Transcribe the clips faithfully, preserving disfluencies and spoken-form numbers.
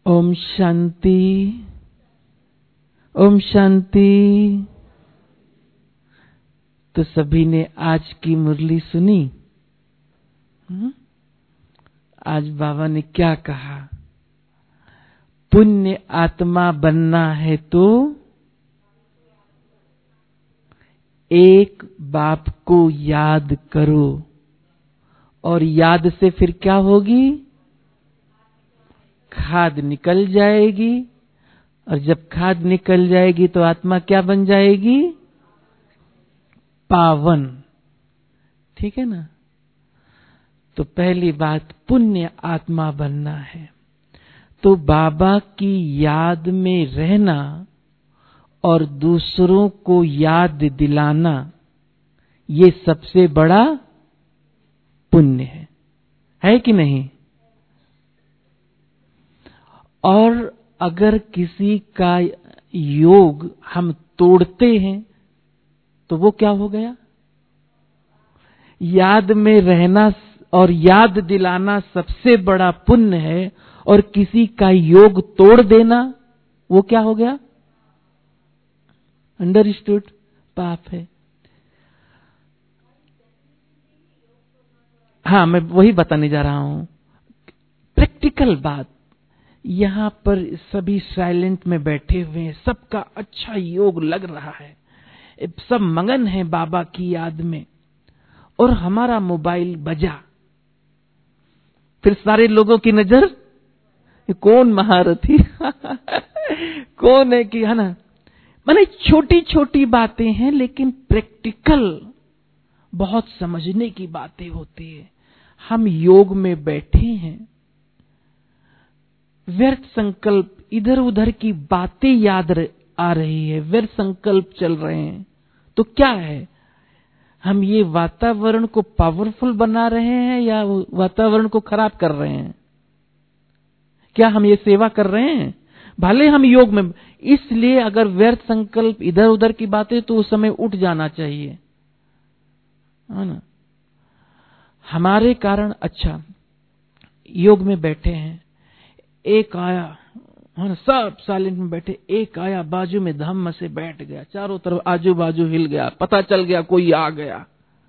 ओम शांति, ओम शांति। तो सभी ने आज की मुरली सुनी। हुँ? आज बाबा ने क्या कहा? पुण्य आत्मा बनना है तो एक बाप को याद करो, और याद से फिर क्या होगी? खाद निकल जाएगी, और जब खाद निकल जाएगी तो आत्मा क्या बन जाएगी? पावन। ठीक है ना? तो पहली बात पुण्य आत्मा बनना है। तो बाबा की याद में रहना और दूसरों को याद दिलाना, ये सबसे बड़ा पुण्य है, है कि नहीं? और अगर किसी का योग हम तोड़ते हैं तो वो क्या हो गया? याद में रहना और याद दिलाना सबसे बड़ा पुण्य है, और किसी का योग तोड़ देना वो क्या हो गया? अंडरस्टूड? पाप है। हाँ, मैं वही बताने जा रहा हूं, प्रैक्टिकल बात। यहां पर सभी साइलेंट में बैठे हुए हैं, सबका अच्छा योग लग रहा है, सब मगन है बाबा की याद में, और हमारा मोबाइल बजा। फिर सारे लोगों की नजर कौन महारथी कौन है कि, है ना? माने छोटी छोटी बातें हैं, लेकिन प्रैक्टिकल बहुत समझने की बातें होती है। हम योग में बैठे हैं, व्यर्थ संकल्प, इधर उधर की बातें याद आ रही है, व्यर्थ संकल्प चल रहे हैं, तो क्या है? हम ये वातावरण को पावरफुल बना रहे हैं या वातावरण को खराब कर रहे हैं? क्या हम ये सेवा कर रहे हैं? भले हम योग में, इसलिए अगर व्यर्थ संकल्प, इधर उधर की बातें, तो उस समय उठ जाना चाहिए, है ना? हमारे कारण, अच्छा योग में बैठे हैं, एक आया, है ना, सब साइलेंट में बैठे, एक आया बाजू में धम्म से बैठ गया, चारों तरफ आजू बाजू हिल गया, पता चल गया कोई आ गया।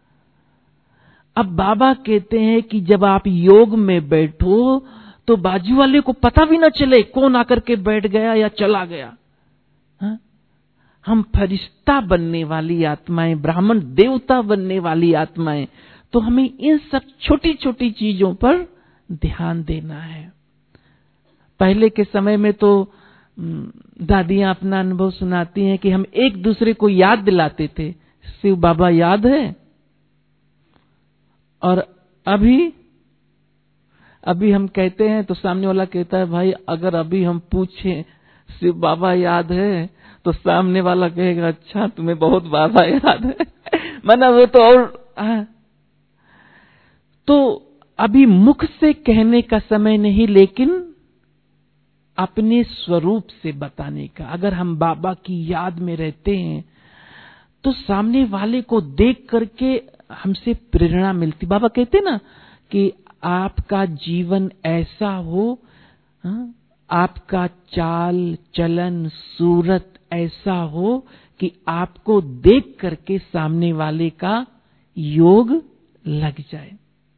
अब बाबा कहते हैं कि जब आप योग में बैठो तो बाजू वाले को पता भी ना चले कौन आकर के बैठ गया या चला गया। हा? हम फरिश्ता बनने वाली आत्माएं, ब्राह्मण देवता बनने वाली आत्माएं, तो हमें इन सब छोटी छोटी चीजों पर ध्यान देना है। पहले के समय में तो दादियां अपना अनुभव सुनाती हैं कि हम एक दूसरे को याद दिलाते थे, शिव बाबा याद है। और अभी अभी हम कहते हैं तो सामने वाला कहता है, भाई अगर अभी हम पूछें शिव बाबा याद है, तो सामने वाला कहेगा, अच्छा तुम्हें बहुत बाबा याद है माना वो तो और आ, तो अभी मुख से कहने का समय नहीं, लेकिन अपने स्वरूप से बताने का। अगर हम बाबा की याद में रहते हैं तो सामने वाले को देख करके हमसे प्रेरणा मिलती। बाबा कहते ना कि आपका जीवन ऐसा हो, हा? आपका चाल चलन सूरत ऐसा हो कि आपको देख करके सामने वाले का योग लग जाए।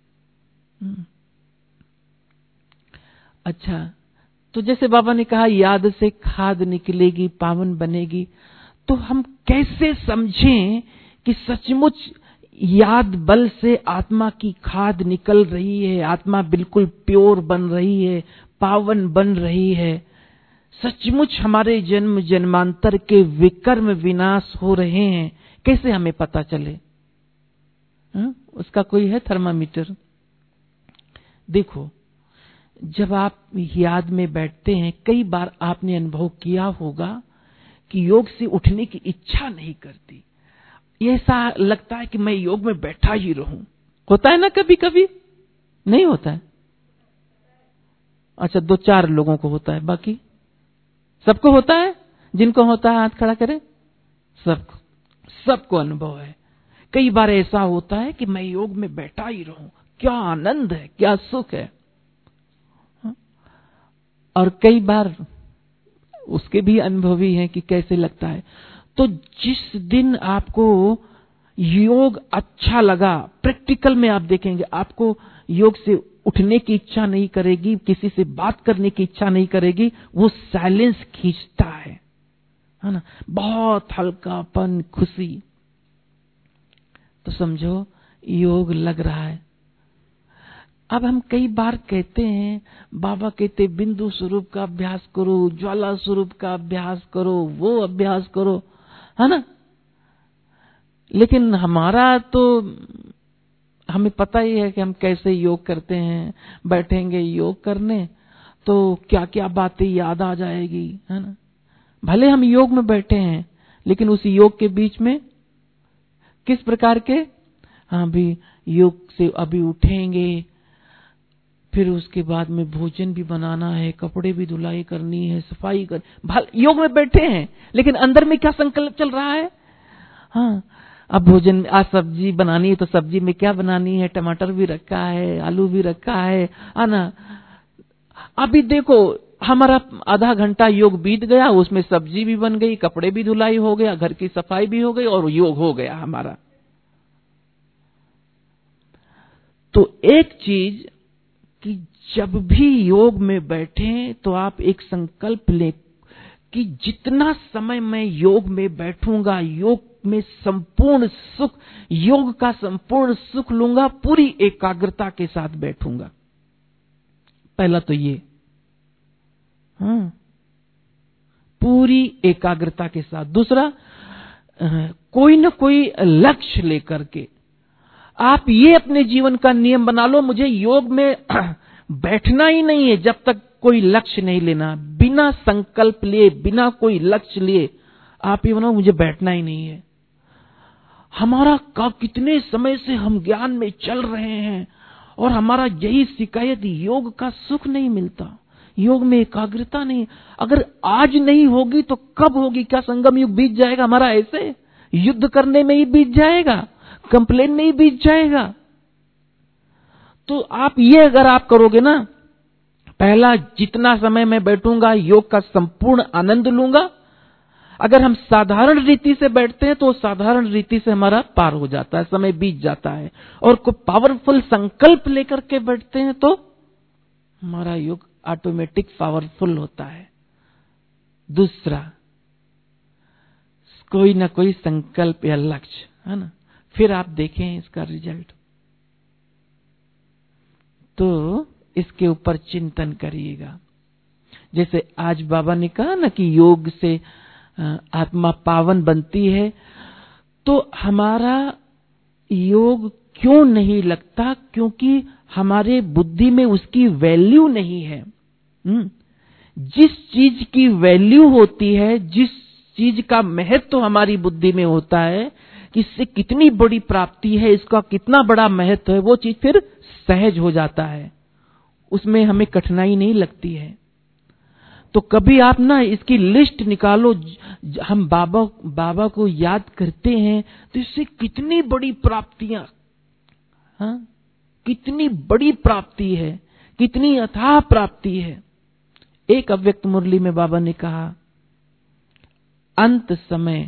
अच्छा, तो जैसे बाबा ने कहा याद से खाद निकलेगी, पावन बनेगी, तो हम कैसे समझें कि सचमुच याद बल से आत्मा की खाद निकल रही है, आत्मा बिल्कुल प्योर बन रही है, पावन बन रही है, सचमुच हमारे जन्म जन्मांतर के विकर्म विनाश हो रहे हैं? कैसे हमें पता चले? हा? उसका कोई है थर्मामीटर? देखो, जब आप याद में बैठते हैं, कई बार आपने अनुभव किया होगा कि योग से उठने की इच्छा नहीं करती, ऐसा लगता है कि मैं योग में बैठा ही रहूं। होता है ना कभी कभी? नहीं होता है? अच्छा, दो चार लोगों को होता है, बाकी सबको होता है? जिनको होता है हाथ खड़ा करें। सबको सबको अनुभव है। कई बार ऐसा होता है कि मैं योग में बैठा ही रहूं, क्या आनंद है, क्या सुख है। और कई बार उसके भी अनुभवी हैं कि कैसे लगता है। तो जिस दिन आपको योग अच्छा लगा, प्रैक्टिकल में आप देखेंगे आपको योग से उठने की इच्छा नहीं करेगी, किसी से बात करने की इच्छा नहीं करेगी, वो साइलेंस खींचता है, है ना, बहुत हल्कापन, खुशी। तो समझो योग लग रहा है। अब हम कई बार कहते हैं, बाबा कहते बिंदु स्वरूप का अभ्यास करो, ज्वाला स्वरूप का अभ्यास करो, वो अभ्यास करो, है ना। लेकिन हमारा तो हमें पता ही है कि हम कैसे योग करते हैं। बैठेंगे योग करने तो क्या क्या बातें याद आ जाएगी, है ना। भले हम योग में बैठे हैं लेकिन उस योग के बीच में किस प्रकार के, हाँ भी योग से अभी उठेंगे, फिर उसके बाद में भोजन भी बनाना है, कपड़े भी धुलाई करनी है, सफाई कर, भल योग में बैठे हैं लेकिन अंदर में क्या संकल्प चल रहा है। हाँ, अब भोजन, आज सब्जी बनानी है तो सब्जी में क्या बनानी है, टमाटर भी रखा है, आलू भी रखा है, है ना। अभी देखो हमारा आधा घंटा योग बीत गया, उसमें सब्जी भी बन गई, कपड़े भी धुलाई हो गया, घर की सफाई भी हो गई और योग हो गया हमारा। तो एक चीज कि जब भी योग में बैठें तो आप एक संकल्प लें कि जितना समय मैं योग में बैठूंगा, योग में संपूर्ण सुख, योग का संपूर्ण सुख लूंगा, पूरी एकाग्रता के साथ बैठूंगा। पहला तो ये, हाँ, पूरी एकाग्रता के साथ। दूसरा, कोई न कोई लक्ष्य लेकर के आप ये अपने जीवन का नियम बना लो, मुझे योग में बैठना ही नहीं है जब तक कोई लक्ष्य नहीं लेना। बिना संकल्प लिए, बिना कोई लक्ष्य लिए आप ये बनाओ, मुझे बैठना ही नहीं है। हमारा का कितने समय से हम ज्ञान में चल रहे हैं और हमारा यही शिकायत, योग का सुख नहीं मिलता, योग में एकाग्रता नहीं। अगर आज नहीं होगी तो कब होगी? क्या संगम युग बीत जाएगा हमारा ऐसे युद्ध करने में ही बीत जाएगा, कंप्लेन में ही बीत जाएगा? तो आप ये अगर आप करोगे ना, पहला, जितना समय मैं बैठूंगा योग का संपूर्ण आनंद लूंगा। अगर हम साधारण रीति से बैठते हैं तो साधारण रीति से हमारा पार हो जाता है, समय बीत जाता है। और कोई पावरफुल संकल्प लेकर के बैठते हैं तो हमारा योग ऑटोमेटिक पावरफुल होता है। दूसरा, कोई ना कोई संकल्प या लक्ष्य, है ना, फिर आप देखें इसका रिजल्ट। तो इसके ऊपर चिंतन करिएगा। जैसे आज बाबा ने कहा ना कि योग से आत्मा पावन बनती है, तो हमारा योग क्यों नहीं लगता? क्योंकि हमारे बुद्धि में उसकी वैल्यू नहीं है। जिस चीज की वैल्यू होती है, जिस चीज का महत्व हमारी बुद्धि में होता है कि इससे कितनी बड़ी प्राप्ति है, इसका कितना बड़ा महत्व है, वो चीज फिर सहज हो जाता है, उसमें हमें कठिनाई नहीं लगती है। तो कभी आप ना इसकी लिस्ट निकालो, हम बाबा बाबा को याद करते हैं तो इससे कितनी बड़ी प्राप्तियां, हाँ, कितनी बड़ी प्राप्ति है, कितनी अथाह प्राप्ति है। एक अव्यक्त मुरली में बाबा ने कहा, अंत समय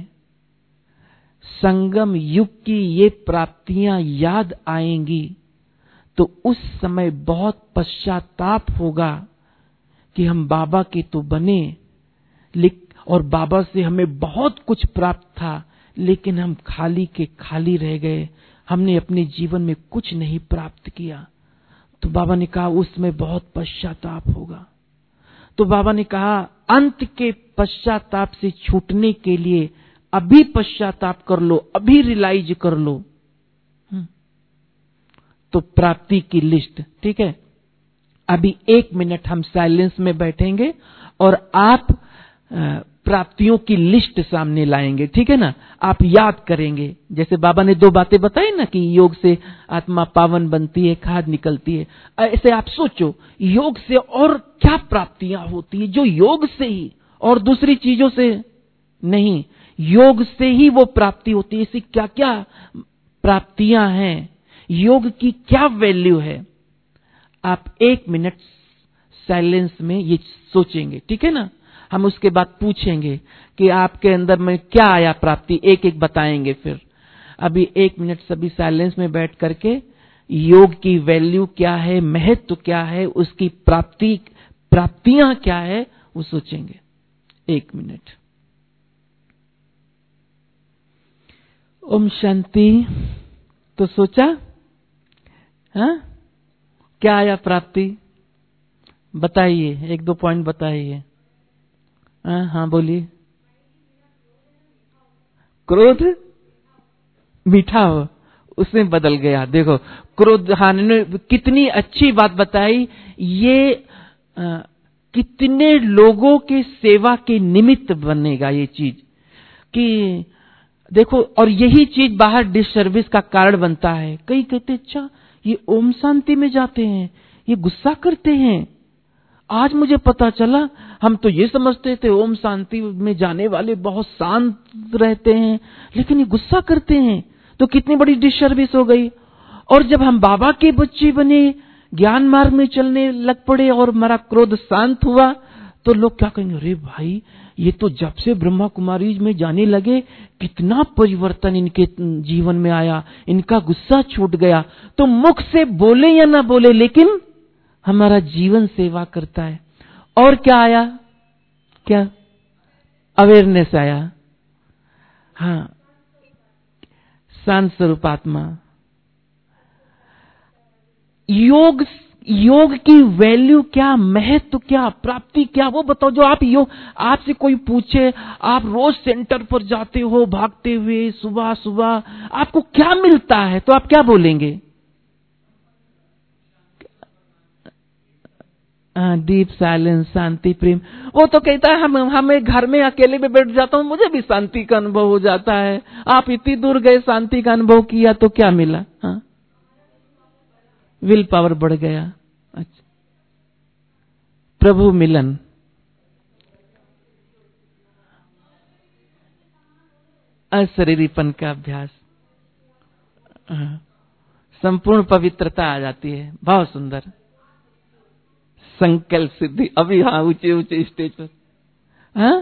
संगम युग की ये प्राप्तियां याद आएंगी तो उस समय बहुत पश्चाताप होगा कि हम बाबा के तो बने, और बाबा से हमें बहुत कुछ प्राप्त था, लेकिन हम खाली के खाली रह गए, हमने अपने जीवन में कुछ नहीं प्राप्त किया। तो बाबा ने कहा उसमें बहुत पश्चाताप होगा। तो बाबा ने कहा अंत के पश्चाताप से छूटने के लिए अभी पश्चाताप कर लो, अभी रियलाइज कर लो। तो प्राप्ति की लिस्ट, ठीक है, अभी एक मिनट हम साइलेंस में बैठेंगे और आप प्राप्तियों की लिस्ट सामने लाएंगे, ठीक है ना। आप याद करेंगे, जैसे बाबा ने दो बातें बताई ना कि योग से आत्मा पावन बनती है, खाद निकलती है। ऐसे आप सोचो योग से और क्या प्राप्तियां होती है जो योग से ही और दूसरी चीजों से नहीं, योग से ही वो प्राप्ति होती है। इससे क्या क्या प्राप्तियां हैं, योग की क्या वैल्यू है। आप एक मिनट साइलेंस में ये सोचेंगे, ठीक है ना। हम उसके बाद पूछेंगे कि आपके अंदर में क्या आया प्राप्ति, एक एक बताएंगे। फिर अभी एक मिनट सभी साइलेंस में बैठ करके योग की वैल्यू क्या है, महत्व क्या है, उसकी प्राप्ति प्राप्तियां क्या है, वो सोचेंगे। एक मिनट। ओम शांति। तो सोचा, हाँ क्या आया प्राप्ति, बताइए, एक दो पॉइंट बताइए। हाँ हाँ बोलिए। क्रोध मीठा हो, उसमें बदल गया। देखो क्रोध, हाँ ने कितनी अच्छी बात बताई। ये आ, कितने लोगों के सेवा के निमित्त बनेगा ये चीज कि देखो, और यही चीज बाहर डिससर्विस का कारण बनता है। कई कहते अच्छा ये ओम शांति में जाते हैं, ये गुस्सा करते हैं। आज मुझे पता चला, हम तो ये समझते थे ओम शांति में जाने वाले बहुत शांत रहते हैं, लेकिन ये गुस्सा करते हैं। तो कितनी बड़ी डिससर्विस हो गई। और जब हम बाबा के बच्चे बने, ज्ञान मार्ग में चलने लग पड़े और हमारा क्रोध शांत हुआ, तो लोग क्या कहेंगे, अरे भाई ये तो जब से ब्रह्मा कुमारी में जाने लगे कितना परिवर्तन इनके जीवन में आया, इनका गुस्सा छूट गया। तो मुख से बोले या ना बोले, लेकिन हमारा जीवन सेवा करता है। और क्या आया, क्या अवेयरनेस आया। हाँ, शांत स्वरूप आत्मा। योग योग की वैल्यू क्या, महत्व क्या, प्राप्ति क्या, वो बताओ। जो आप योग, आपसे कोई पूछे, आप रोज सेंटर पर जाते हो भागते हुए सुबह सुबह, आपको क्या मिलता है, तो आप क्या बोलेंगे? डीप साइलेंस, शांति, प्रेम। वो तो कहता है हम हमें घर में अकेले में बैठ जाता हूं, मुझे भी शांति का अनुभव हो जाता है। आप इतनी दूर गए, शांति का अनुभव किया, तो क्या मिला? हाँ, विल पावर बढ़ गया। अच्छा, प्रभु मिलन, अशरीरीपन का अभ्यास, संपूर्ण पवित्रता आ जाती है। बहुत सुंदर। संकल्प सिद्धि, अभी हाँ ऊंचे ऊंचे स्टेज पर। हाँ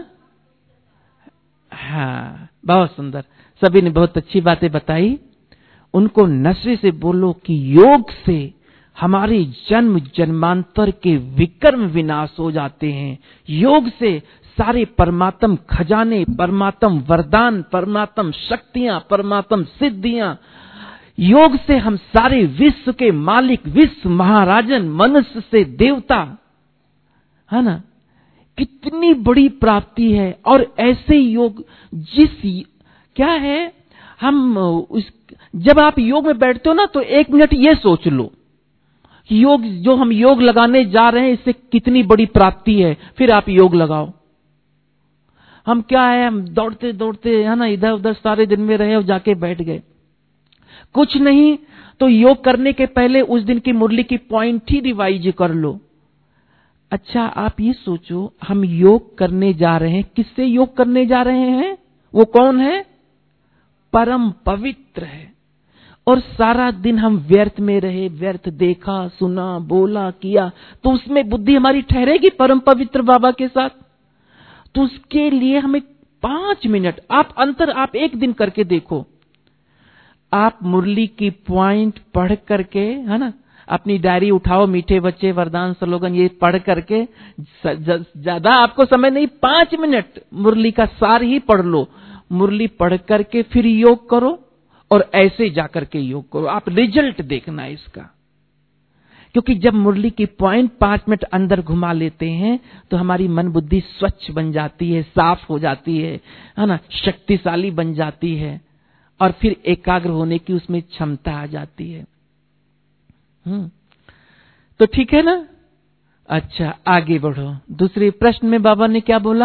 हाँ, बहुत सुंदर। सभी ने बहुत अच्छी बातें बताई। उनको नशे से बोलो कि योग से हमारे जन्म जन्मांतर के विकर्म विनाश हो जाते हैं। योग से सारे परमात्म खजाने, परमात्म वरदान, परमात्म शक्तियां, परमात्म सिद्धियां, योग से हम सारे विश्व के मालिक, विश्व महाराजन, मनुष्य से देवता, है ना। कितनी बड़ी प्राप्ति है। और ऐसे योग जिस क्या है, हम उस जब आप योग में बैठते हो ना, तो एक मिनट ये सोच लो कि योग, जो हम योग लगाने जा रहे हैं, इससे कितनी बड़ी प्राप्ति है। फिर आप योग लगाओ। हम क्या है, हम दौड़ते दौड़ते, है ना, इधर उधर सारे दिन में रहे और जाके बैठ गए, कुछ नहीं। तो योग करने के पहले उस दिन की मुरली की पॉइंट ही रिवाइज कर लो। अच्छा, आप ये सोचो, हम योग करने जा रहे हैं, किससे योग करने जा रहे हैं? वो कौन है? परम पवित्र है। और सारा दिन हम व्यर्थ में रहे, व्यर्थ देखा, सुना, बोला, किया, तो उसमें बुद्धि हमारी ठहरेगी परम पवित्र बाबा के साथ? तो उसके लिए हमें पांच मिनट, आप अंतर आप एक दिन करके देखो। आप मुरली की पॉइंट पढ़ करके, है ना, अपनी डायरी उठाओ, मीठे बच्चे, वरदान, स्लोगन, ये पढ़ करके, ज्यादा आपको समय नहीं, पांच मिनट मुरली का सार ही पढ़ लो। मुरली पढ़ करके फिर योग करो, और ऐसे जाकर के योग करो। आप रिजल्ट देखना इसका। क्योंकि जब मुरली की पॉइंट पांच मिनट अंदर घुमा लेते हैं, तो हमारी मन बुद्धि स्वच्छ बन जाती है, साफ हो जाती है, है ना, शक्तिशाली बन जाती है, और फिर एकाग्र होने की उसमें क्षमता आ जाती है। हम्म तो ठीक है ना। अच्छा, आगे बढ़ो। दूसरे प्रश्न में बाबा ने क्या बोला?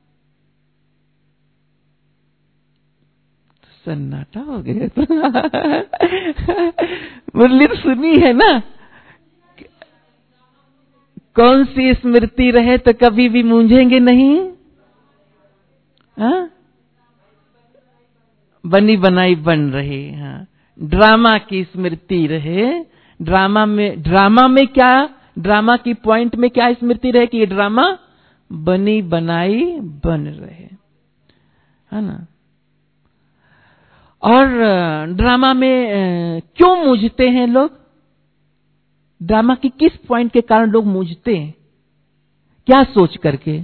सन्नाटा हो गया। मुरली तो सुनी है ना। कौन सी स्मृति रहे तो कभी भी मूंझेंगे नहीं। हाँ, बनी बनाई बन रही। हाँ, ड्रामा की स्मृति रहे। ड्रामा में ड्रामा में क्या ड्रामा की पॉइंट में क्या स्मृति रहे कि ये ड्रामा बनी बनाई बन रहे, है ना। और ड्रामा में क्यों मूझते हैं लोग? ड्रामा की किस पॉइंट के कारण लोग मूझते हैं? क्या सोच करके?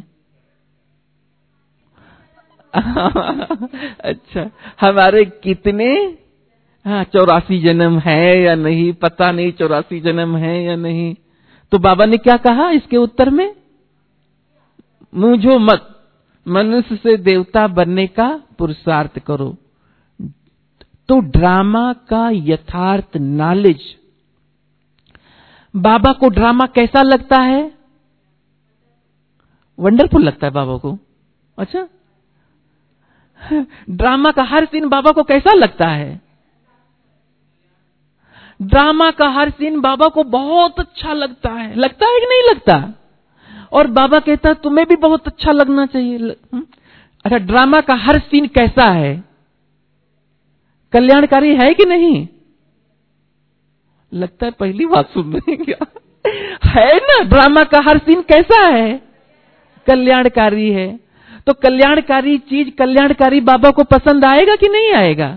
अच्छा, हमारे कितने हाँ चौरासी जन्म है या नहीं, पता नहीं चौरासी जन्म है या नहीं। तो बाबा ने क्या कहा इसके उत्तर में? मूझो मत, मनुष्य से देवता बनने का पुरुषार्थ करो। तो ड्रामा का यथार्थ नॉलेज, बाबा को ड्रामा कैसा लगता है? वंडरफुल लगता है बाबा को। अच्छा, ड्रामा का हर सीन बाबा को कैसा लगता है? ड्रामा का हर सीन बाबा को बहुत अच्छा लगता है। लगता है कि नहीं लगता? और बाबा कहता है तुम्हें भी बहुत अच्छा लगना चाहिए। अच्छा, ड्रामा का हर सीन कैसा है? कल्याणकारी है कि नहीं? लगता है पहली बार सुन रहे हैं क्या? है ना, ड्रामा का हर सीन कैसा है? कल्याणकारी है। तो कल्याणकारी चीज, कल्याणकारी बाबा को पसंद आएगा कि नहीं आएगा?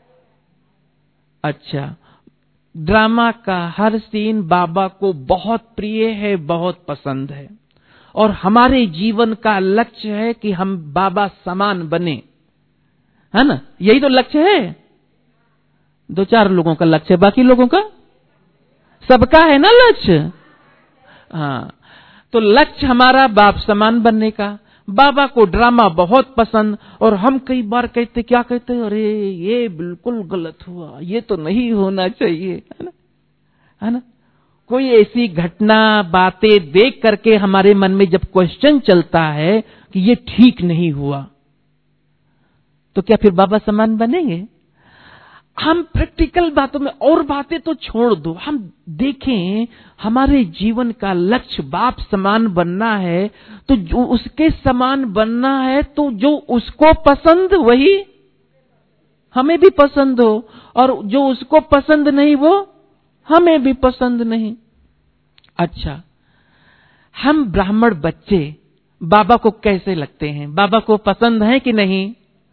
अच्छा, ड्रामा का हर सीन बाबा को बहुत प्रिय है, बहुत पसंद है। और हमारे जीवन का लक्ष्य है कि हम बाबा समान बने, है ना। यही तो लक्ष्य है। दो चार लोगों का लक्ष्य है, बाकी लोगों का सबका है ना लक्ष्य। हाँ, तो लक्ष्य हमारा बाप समान बनने का। बाबा को ड्रामा बहुत पसंद, और हम कई बार कहते, क्या कहते, अरे ये बिल्कुल गलत हुआ, ये तो नहीं होना चाहिए, है ना, है ना। कोई ऐसी घटना, बातें देख करके हमारे मन में जब क्वेश्चन चलता है कि ये ठीक नहीं हुआ, तो क्या फिर बाबा समान बनेंगे? हम प्रैक्टिकल बातों में, और बातें तो छोड़ दो, हम देखें हमारे जीवन का लक्ष्य बाप समान बनना है। तो जो उसके समान बनना है, तो जो उसको पसंद वही हमें भी पसंद हो, और जो उसको पसंद नहीं वो हमें भी पसंद नहीं। अच्छा, हम ब्राह्मण बच्चे बाबा को कैसे लगते हैं? बाबा को पसंद है कि नहीं?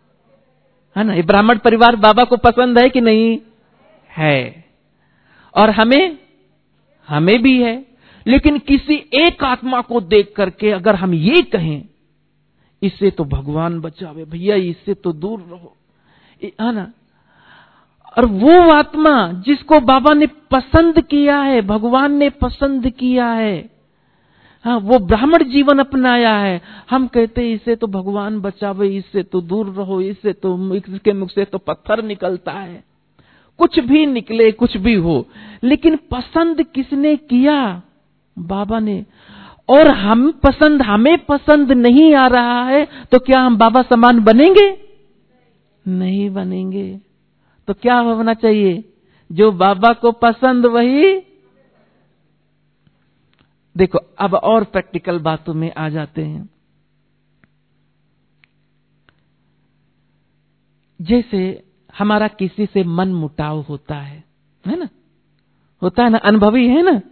है ना, ये ब्राह्मण परिवार बाबा को पसंद है कि नहीं? है। और हमें हमें भी है। लेकिन किसी एक आत्मा को देख करके अगर हम ये कहें, इससे तो भगवान बचावे भैया, इससे तो दूर रहो, है ना। और वो आत्मा जिसको बाबा ने पसंद किया है, भगवान ने पसंद किया है, हाँ, वो ब्राह्मण जीवन अपनाया है, हम कहते हैं इससे तो भगवान बचावे, इससे तो दूर रहो, इससे तो, इसके मुख से तो पत्थर निकलता है। कुछ भी निकले, कुछ भी हो, लेकिन पसंद किसने किया? बाबा ने। और हम पसंद, हमें पसंद नहीं आ रहा है, तो क्या हम बाबा समान बनेंगे? नहीं बनेंगे। तो क्या होना चाहिए? जो बाबा को पसंद वही। देखो, अब और प्रैक्टिकल बातों में आ जाते हैं। जैसे हमारा किसी से मन मुटाव होता है, है ना, होता है ना, अनुभवी है ना।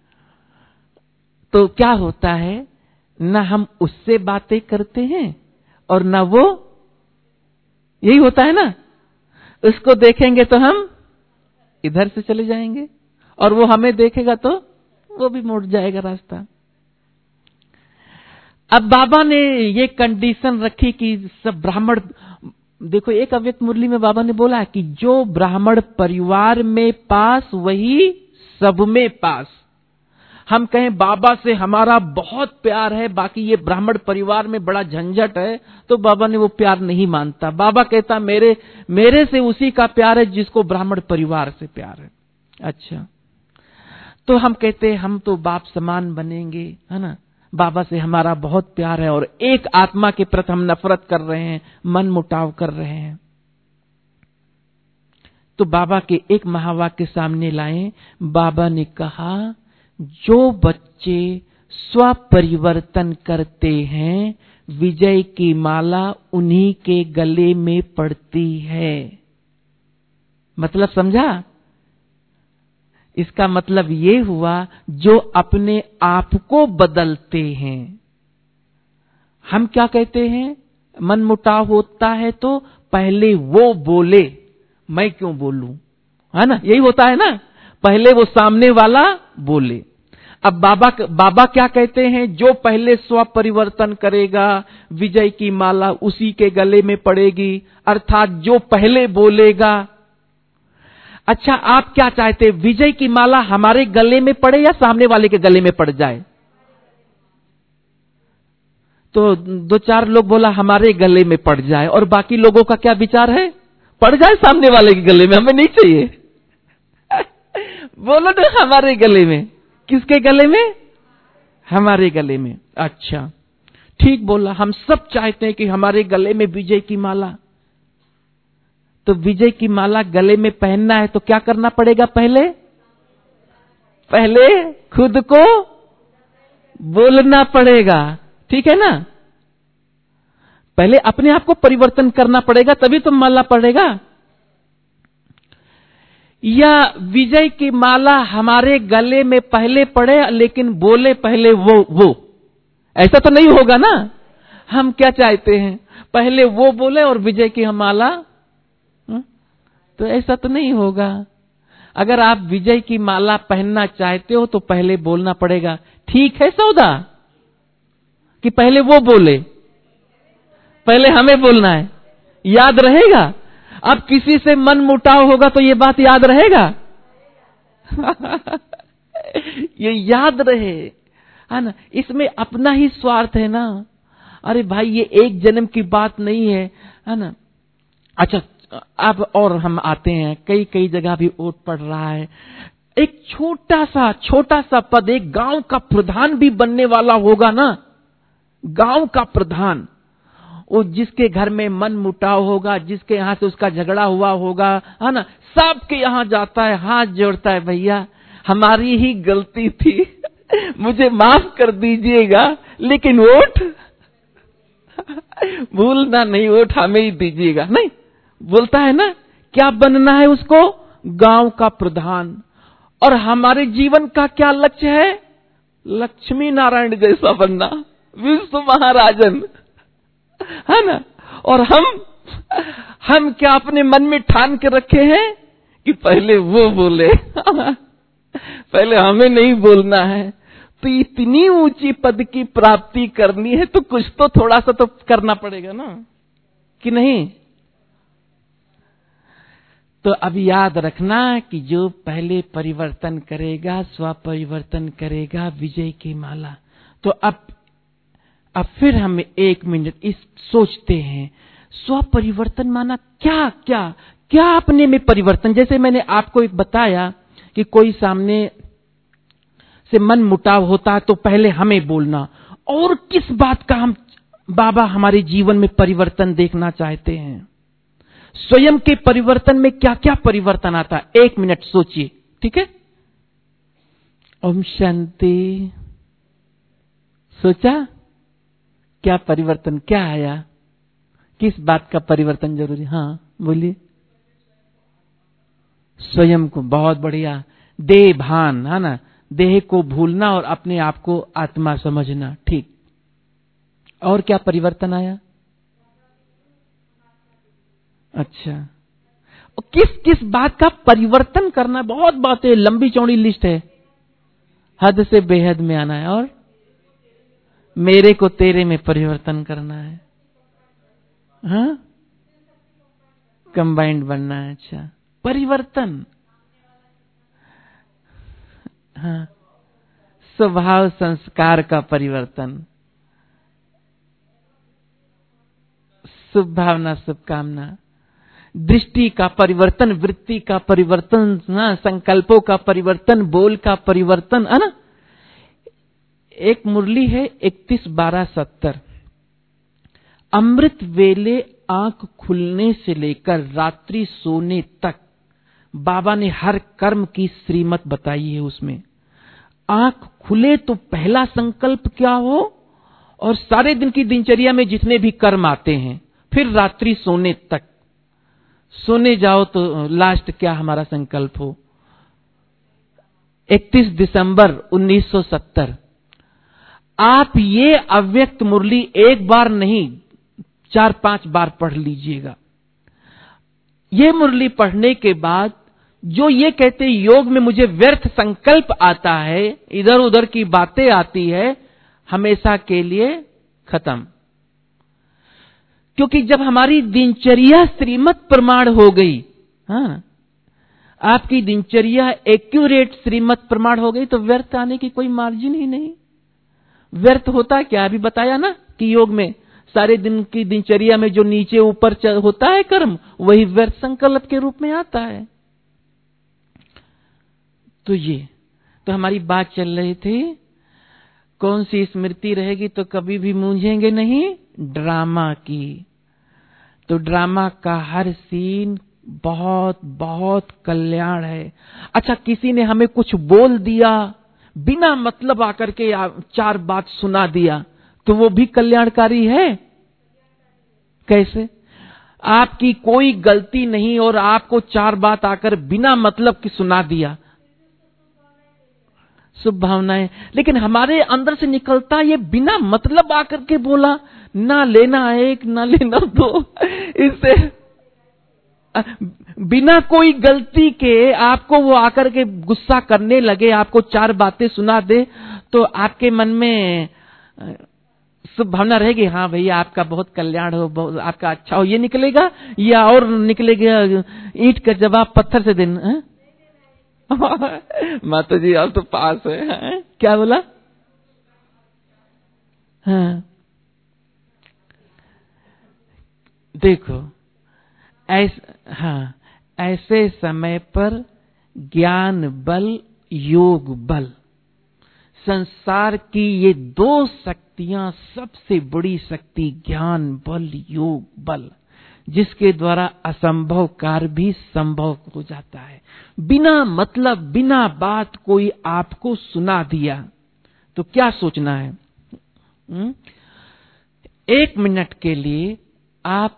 तो क्या होता है, ना हम उससे बातें करते हैं और ना वो, यही होता है ना। उसको देखेंगे तो हम इधर से चले जाएंगे, और वो हमें देखेगा तो वो भी मुड़ जाएगा रास्ता। अब बाबा ने ये कंडीशन रखी कि सब ब्राह्मण, देखो एक अव्यक्त मुरली में बाबा ने बोला कि जो ब्राह्मण परिवार में पास वही सब में पास। हम कहें बाबा से हमारा बहुत प्यार है, बाकी ये ब्राह्मण परिवार में बड़ा झंझट है, तो बाबा ने वो प्यार नहीं मानता। बाबा कहता मेरे मेरे से उसी का प्यार है जिसको ब्राह्मण परिवार से प्यार है। अच्छा, तो हम कहते हैं हम तो बाप समान बनेंगे, है ना, बाबा से हमारा बहुत प्यार है, और एक आत्मा के प्रति हम नफरत कर रहे हैं, मन मुटाव कर रहे हैं। तो बाबा के एक महावाक्य सामने लाए। बाबा ने कहा, जो बच्चे स्वपरिवर्तन करते हैं, विजय की माला उन्हीं के गले में पड़ती है। मतलब समझा? इसका मतलब ये हुआ जो अपने आप को बदलते हैं। हम क्या कहते हैं, मन मुटाव होता है तो पहले वो बोले, मैं क्यों बोलूं, है ना, यही होता है ना, पहले वो सामने वाला बोले। अब बाबा बाबा क्या कहते हैं, जो पहले स्व परिवर्तन करेगा विजय की माला उसी के गले में पड़ेगी, अर्थात जो पहले बोलेगा। अच्छा, आप क्या चाहते, विजय की माला हमारे गले में पड़े या सामने वाले के गले में पड़ जाए? तो दो चार लोग बोला हमारे गले में पड़ जाए, और बाकी लोगों का क्या विचार है, पड़ जाए सामने वाले के गले में, हमें नहीं चाहिए। बोलो तो हमारे गले में, किसके गले में, हमारे गले में। अच्छा ठीक बोला, हम सब चाहते हैं कि हमारे गले में विजय की माला। तो विजय की माला गले में पहनना है तो क्या करना पड़ेगा, पहले पहले खुद को बोलना पड़ेगा, ठीक है ना, पहले अपने आप को परिवर्तन करना पड़ेगा, तभी तो माला पड़ेगा। या विजय की माला हमारे गले में पहले पड़े लेकिन बोले पहले वो वो ऐसा तो नहीं होगा ना। हम क्या चाहते हैं, पहले वो बोले और विजय की माला, तो ऐसा तो नहीं होगा। अगर आप विजय की माला पहनना चाहते हो तो पहले बोलना पड़ेगा, ठीक है सौदा, कि पहले वो बोले, पहले हमें बोलना है, याद रहेगा। अब किसी से मन मुटाव होगा तो ये बात याद रहेगा। ये याद रहे, है ना, इसमें अपना ही स्वार्थ है ना। अरे भाई ये एक जन्म की बात नहीं है, है ना। अच्छा अब और हम आते हैं, कई कई जगह भी ओट पड़ रहा है, एक छोटा सा छोटा सा पद, एक गांव का प्रधान भी बनने वाला होगा ना, गांव का प्रधान, वो जिसके घर में मन मुटाव होगा, जिसके यहां से उसका झगड़ा हुआ होगा, है ना, सबके यहां जाता है, हाथ जोड़ता है, भैया हमारी ही गलती थी, मुझे माफ कर दीजिएगा, लेकिन वोट भूलना नहीं, वोट हमें ही दीजिएगा। नहीं बोलता है ना, क्या बनना है उसको, गांव का प्रधान। और हमारे जीवन का क्या लक्ष्य है, लक्ष्मी नारायण जैसा बनना, विश्व महाराजन, है ना। और हम हम क्या अपने मन में ठान के रखे हैं कि पहले वो बोले, पहले हमें नहीं बोलना है। तो इतनी ऊंची पद की प्राप्ति करनी है तो कुछ तो थोड़ा सा तो करना पड़ेगा ना, कि नहीं। तो अब याद रखना कि जो पहले परिवर्तन करेगा, स्व परिवर्तन करेगा, विजय की माला। तो अब अब फिर हम एक मिनट इस सोचते हैं, स्व परिवर्तन माना क्या क्या क्या अपने में परिवर्तन। जैसे मैंने आपको एक बताया कि कोई सामने से मन मुटाव होता है तो पहले हमें बोलना, और किस बात का हम बाबा हमारे जीवन में परिवर्तन देखना चाहते हैं, स्वयं के परिवर्तन में क्या क्या परिवर्तन आता है। एक मिनट सोचिए, ठीक है। ओम शांति। सोचा क्या परिवर्तन, क्या आया, किस बात का परिवर्तन जरूरी। हाँ बोलिए। स्वयं को, बहुत बढ़िया, देह भान, है ना, देह को भूलना और अपने आप को आत्मा समझना, ठीक। और क्या परिवर्तन आया? अच्छा, किस किस बात का परिवर्तन करना, बहुत बातें, लंबी चौड़ी लिस्ट है, हद से बेहद में आना है, और मेरे को तेरे में परिवर्तन करना है, हाँ, कंबाइंड बनना है। अच्छा, परिवर्तन, हाँ, स्वभाव संस्कार का परिवर्तन, शुभ भावना शुभकामना, दृष्टि का परिवर्तन, वृत्ति का परिवर्तन, ना, संकल्पों का परिवर्तन, बोल का परिवर्तन, है ना। एक मुरली है इकतीस बारह सत्तर, अमृत वेले आंख खुलने से लेकर रात्रि सोने तक बाबा ने हर कर्म की श्रीमत बताई है। उसमें आंख खुले तो पहला संकल्प क्या हो, और सारे दिन की दिनचर्या में जितने भी कर्म आते हैं, फिर रात्रि सोने तक, सोने जाओ तो लास्ट क्या हमारा संकल्प हो, इकतीस दिसंबर उन्नीस सौ सत्तर। आप ये अव्यक्त मुरली एक बार नहीं चार पांच बार पढ़ लीजिएगा। ये मुरली पढ़ने के बाद जो ये कहते योग में मुझे व्यर्थ संकल्प आता है, इधर उधर की बातें आती है, हमेशा के लिए खत्म। क्योंकि जब हमारी दिनचर्या श्रीमत प्रमाण हो गई, हाँ, आपकी दिनचर्या एक्यूरेट श्रीमत प्रमाण हो गई, तो व्यर्थ आने की कोई मार्जिन ही नहीं। व्यर्थ होता क्या, अभी बताया ना कि योग में सारे दिन की दिनचर्या में जो नीचे ऊपर होता है कर्म, वही व्यर्थ संकल्प के रूप में आता है। तो ये तो हमारी बात चल रही थी, कौन सी स्मृति रहेगी तो कभी भी मूंझेंगे नहीं, ड्रामा की। तो ड्रामा का हर सीन बहुत बहुत कल्याण है। अच्छा, किसी ने हमें कुछ बोल दिया, बिना मतलब आकर के चार बात सुना दिया, तो वो भी कल्याणकारी है। कैसे? आपकी कोई गलती नहीं और आपको चार बात आकर बिना मतलब की सुना दिया, शुभ भावनाएं, लेकिन हमारे अंदर से निकलता ये बिना मतलब आकर के बोला, ना लेना एक ना लेना दो, इससे बिना कोई गलती के आपको वो आकर के गुस्सा करने लगे, आपको चार बातें सुना दे, तो आपके मन में शुभ भावना रहेगी, हाँ भैया आपका बहुत कल्याण हो, आपका अच्छा हो, ये निकलेगा, या और निकलेगा ईंट का जवाब पत्थर से देना। माता जी आप तो पास है, है? क्या बोला? हाँ, देखो ऐसे, हाँ, ऐसे समय पर ज्ञान बल योग बल, संसार की ये दो शक्तियां, सबसे बड़ी शक्ति ज्ञान बल योग बल, जिसके द्वारा असंभव कार्य भी संभव हो जाता है। बिना मतलब बिना बात कोई आपको सुना दिया तो क्या सोचना है? हुँ? एक मिनट के लिए आप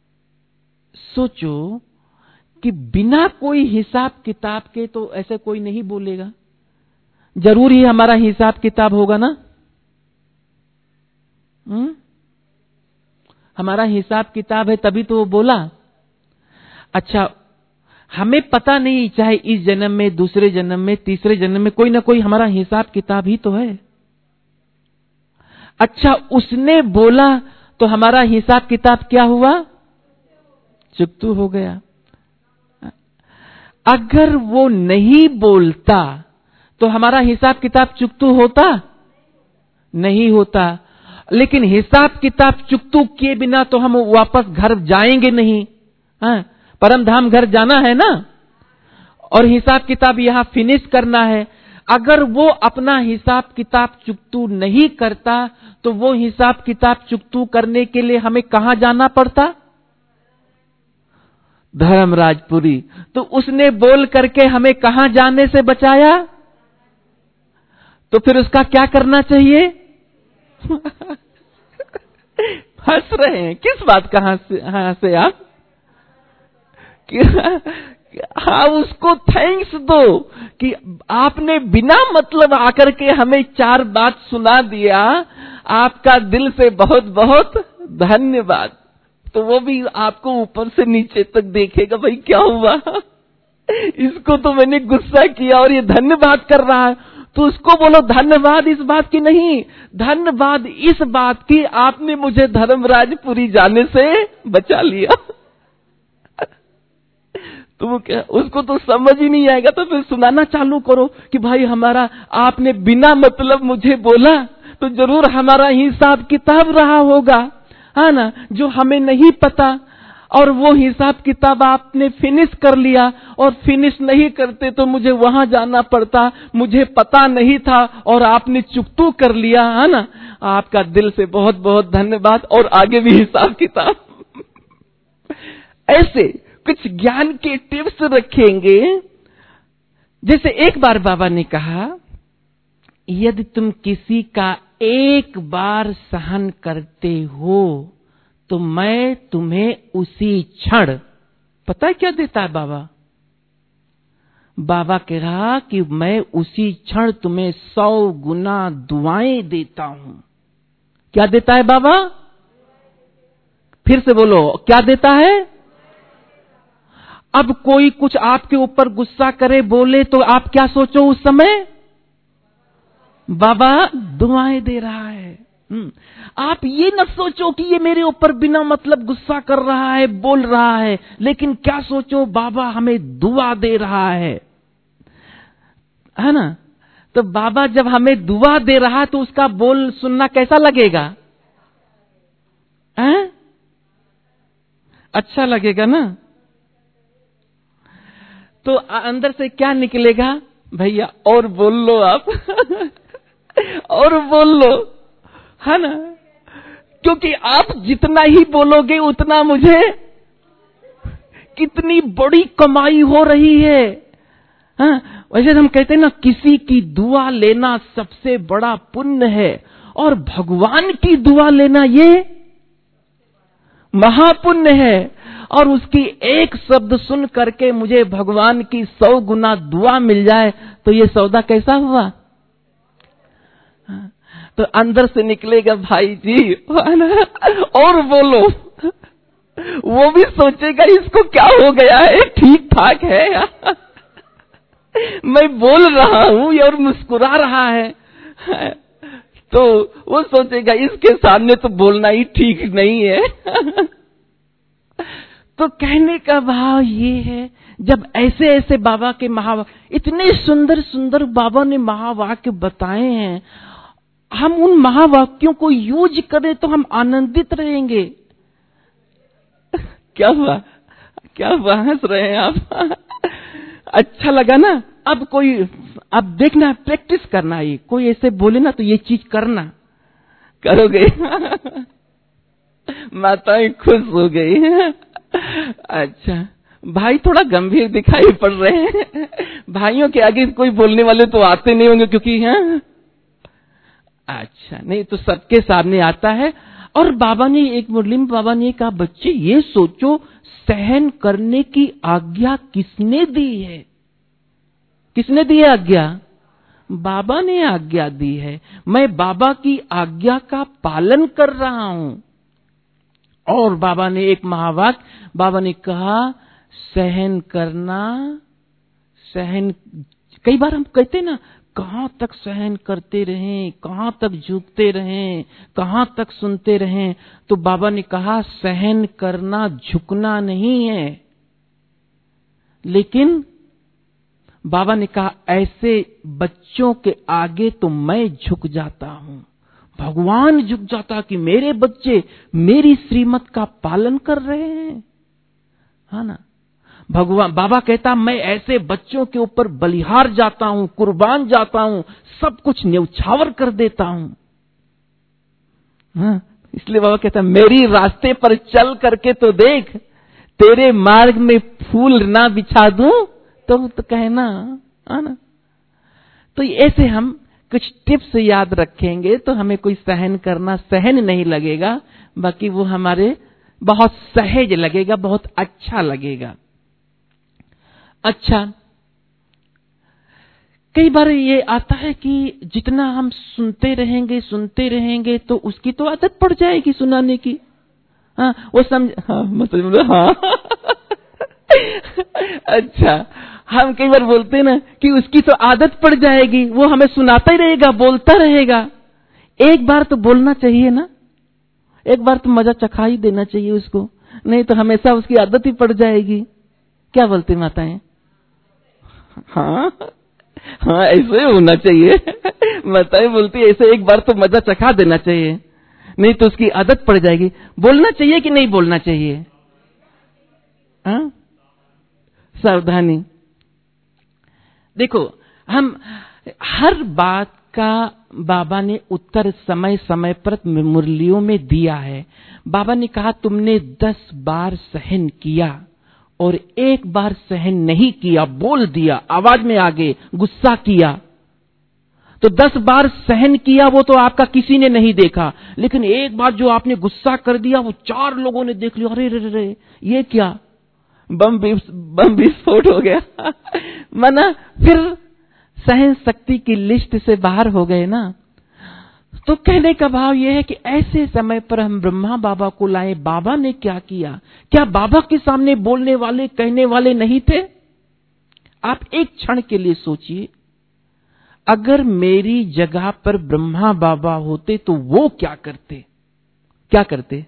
सोचो कि बिना कोई हिसाब किताब के तो ऐसे कोई नहीं बोलेगा, जरूर ही हमारा हिसाब किताब होगा ना। हुँ? हमारा हिसाब किताब है तभी तो वो बोला। अच्छा, हमें पता नहीं, चाहे इस जन्म में, दूसरे जन्म में, तीसरे जन्म में, कोई ना कोई हमारा हिसाब किताब ही तो है। अच्छा, उसने बोला तो हमारा हिसाब किताब क्या हुआ? चुकतू हो गया। अगर वो नहीं बोलता तो हमारा हिसाब किताब चुकतू होता? नहीं होता। लेकिन हिसाब किताब चुकतू किए बिना तो हम वापस घर जाएंगे नहीं। हाँ, परम धाम घर जाना है ना, और हिसाब किताब यहां फिनिश करना है। अगर वो अपना हिसाब किताब चुकतू नहीं करता तो वो हिसाब किताब चुकतू करने के लिए हमें कहां जाना पड़ता? धर्मराजपुरी। तो उसने बोल करके हमें कहां जाने से बचाया, तो फिर उसका क्या करना चाहिए? हंस रहे हैं, किस बात का हंस से आप? हाँ, उसको थैंक्स दो कि आपने बिना मतलब आकर के हमें चार बात सुना दिया, आपका दिल से बहुत बहुत धन्यवाद। तो वो भी आपको ऊपर से नीचे तक देखेगा, भाई क्या हुआ, इसको तो मैंने गुस्सा किया और ये धन्यवाद कर रहा है, तो उसको बोलो धन्यवाद इस बात की नहीं, धन्यवाद इस बात की आपने मुझे धर्मराजपुरी जाने से बचा लिया। तो वो क्या, उसको तो समझ ही नहीं आएगा, तो फिर सुनाना चालू करो कि भाई हमारा आपने बिना मतलब मुझे बोला, तो जरूर हमारा हिसाब किताब रहा होगा, है ना, जो हमें नहीं पता, और वो हिसाब किताब आपने फिनिश कर लिया, और फिनिश नहीं करते तो मुझे वहां जाना पड़ता, मुझे पता नहीं था और आपने चुकतू कर लिया, है ना। आपका दिल से बहुत बहुत धन्यवाद, और आगे भी हिसाब किताब। ऐसे कुछ ज्ञान के टिप्स रखेंगे। जैसे एक बार बाबा ने कहा, यदि तुम किसी का एक बार सहन करते हो तो मैं तुम्हें उसी क्षण, पता है क्या देता है बाबा? बाबा कहा कि मैं उसी क्षण तुम्हें सौ गुना दुआएं देता हूं। क्या देता है बाबा? फिर से बोलो, क्या देता है? अब कोई कुछ आपके ऊपर गुस्सा करे, बोले, तो आप क्या सोचो उस समय? बाबा दुआएं दे रहा है। आप ये न सोचो कि ये मेरे ऊपर बिना मतलब गुस्सा कर रहा है, बोल रहा है, लेकिन क्या सोचो, बाबा हमें दुआ दे रहा है, है ना? तो बाबा जब हमें दुआ दे रहा है तो उसका बोल सुनना कैसा लगेगा? हैं? अच्छा लगेगा ना? तो अंदर से क्या निकलेगा? भैया और बोल लो आप और बोल लो, है ना? क्योंकि आप जितना ही बोलोगे उतना मुझे कितनी बड़ी कमाई हो रही है। हाँ, वैसे हम कहते हैं ना, किसी की दुआ लेना सबसे बड़ा पुण्य है, और भगवान की दुआ लेना ये महापुण्य है। और उसकी एक शब्द सुन करके मुझे भगवान की सौ गुना दुआ मिल जाए तो ये सौदा कैसा हुआ? तो अंदर से निकलेगा, भाई जी और बोलो। वो भी सोचेगा इसको क्या हो गया है, ठीक ठाक है मैं बोल रहा हूं और मुस्कुरा रहा है, तो वो सोचेगा इसके सामने तो बोलना ही ठीक नहीं है। तो कहने का भाव ये है, जब ऐसे ऐसे बाबा के महावाक्य, इतने सुंदर सुंदर बाबा ने महावाक्य बताए हैं, हम उन महावाक्यों को यूज करें तो हम आनंदित रहेंगे। क्या हुआ? क्या हुआ? हंस रहे हैं आप? अच्छा लगा ना? अब कोई, अब देखना, प्रैक्टिस करना, ये कोई ऐसे बोले ना तो ये चीज करना, करोगे? माताएं खुश हो गई। अच्छा, भाई थोड़ा गंभीर दिखाई पड़ रहे हैं। भाइयों के आगे कोई बोलने वाले तो आते नहीं होंगे, क्योंकि हैं। अच्छा, नहीं तो सबके सामने आता है। और बाबा ने एक मुरली में बाबा ने कहा, बच्चे ये सोचो, सहन करने की आज्ञा किसने दी है? किसने दी है आज्ञा? बाबा ने आज्ञा दी है। मैं बाबा की आज्ञा का पालन कर रहा हूं। और बाबा ने एक महावाक्य, बाबा ने कहा, सहन करना, सहन, कई बार हम कहते ना, कहां तक सहन करते रहें, कहां तक झुकते रहें, कहां तक सुनते रहें? तो बाबा ने कहा, सहन करना झुकना नहीं है, लेकिन बाबा ने कहा, ऐसे बच्चों के आगे तो मैं झुक जाता हूं। भगवान झुक जाता कि मेरे बच्चे मेरी श्रीमत का पालन कर रहे हैं, है ना? भगवान, बाबा कहता, मैं ऐसे बच्चों के ऊपर बलिहार जाता हूं, कुर्बान जाता हूं, सब कुछ न्यौछावर कर देता हूं। हाँ, इसलिए बाबा कहता, मेरी रास्ते पर चल करके तो देख, तेरे मार्ग में फूल ना बिछा दूं तो, तो कहना, है ना? तो ऐसे हम कुछ टिप्स याद रखेंगे तो हमें कोई सहन करना सहन नहीं लगेगा, बाकी वो हमारे बहुत सहज लगेगा, बहुत अच्छा लगेगा। अच्छा, कई बार ये आता है कि जितना हम सुनते रहेंगे सुनते रहेंगे तो उसकी तो आदत पड़ जाएगी सुनाने की। हाँ, वो समझ, हाँ मतलब, हाँ अच्छा, हम कई बार बोलते हैं ना कि उसकी तो आदत पड़ जाएगी, वो हमें सुनाता ही रहेगा, बोलता रहेगा। एक बार तो बोलना चाहिए ना, एक बार तो मजा चखा ही देना चाहिए उसको, नहीं तो हमेशा उसकी आदत ही पड़ जाएगी। क्या बोलते माताएं? हाँ हाँ, ऐसे होना चाहिए। माताएं बोलती ऐसे, एक बार तो मजा चखा देना चाहिए, नहीं तो उसकी आदत पड़ जाएगी। बोलना चाहिए कि नहीं बोलना चाहिए? हाँ, सावधानी। देखो, हम हर बात का बाबा ने उत्तर समय समय पर मुरलियों में दिया है। बाबा ने कहा, तुमने दस बार सहन किया और एक बार सहन नहीं किया, बोल दिया, आवाज में आगे गुस्सा किया, तो दस बार सहन किया वो तो आपका किसी ने नहीं देखा, लेकिन एक बार जो आपने गुस्सा कर दिया वो चार लोगों ने देख लिया, अरे रे रे, ये क्या? बम बम विस्फोट हो गया। माना फिर सहन शक्ति की लिस्ट से बाहर हो गए ना। तो कहने का भाव यह है कि ऐसे समय पर हम ब्रह्मा बाबा को लाए। बाबा ने क्या किया? क्या बाबा के सामने बोलने वाले कहने वाले नहीं थे? आप एक क्षण के लिए सोचिए, अगर मेरी जगह पर ब्रह्मा बाबा होते तो वो क्या करते? क्या करते?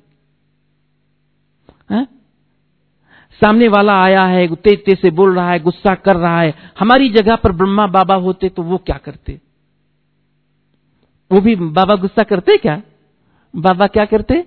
हा? सामने वाला आया है, तेज तेज से बोल रहा है, गुस्सा कर रहा है, हमारी जगह पर ब्रह्मा बाबा होते तो वो क्या करते? वो भी बाबा गुस्सा करते क्या? बाबा क्या करते?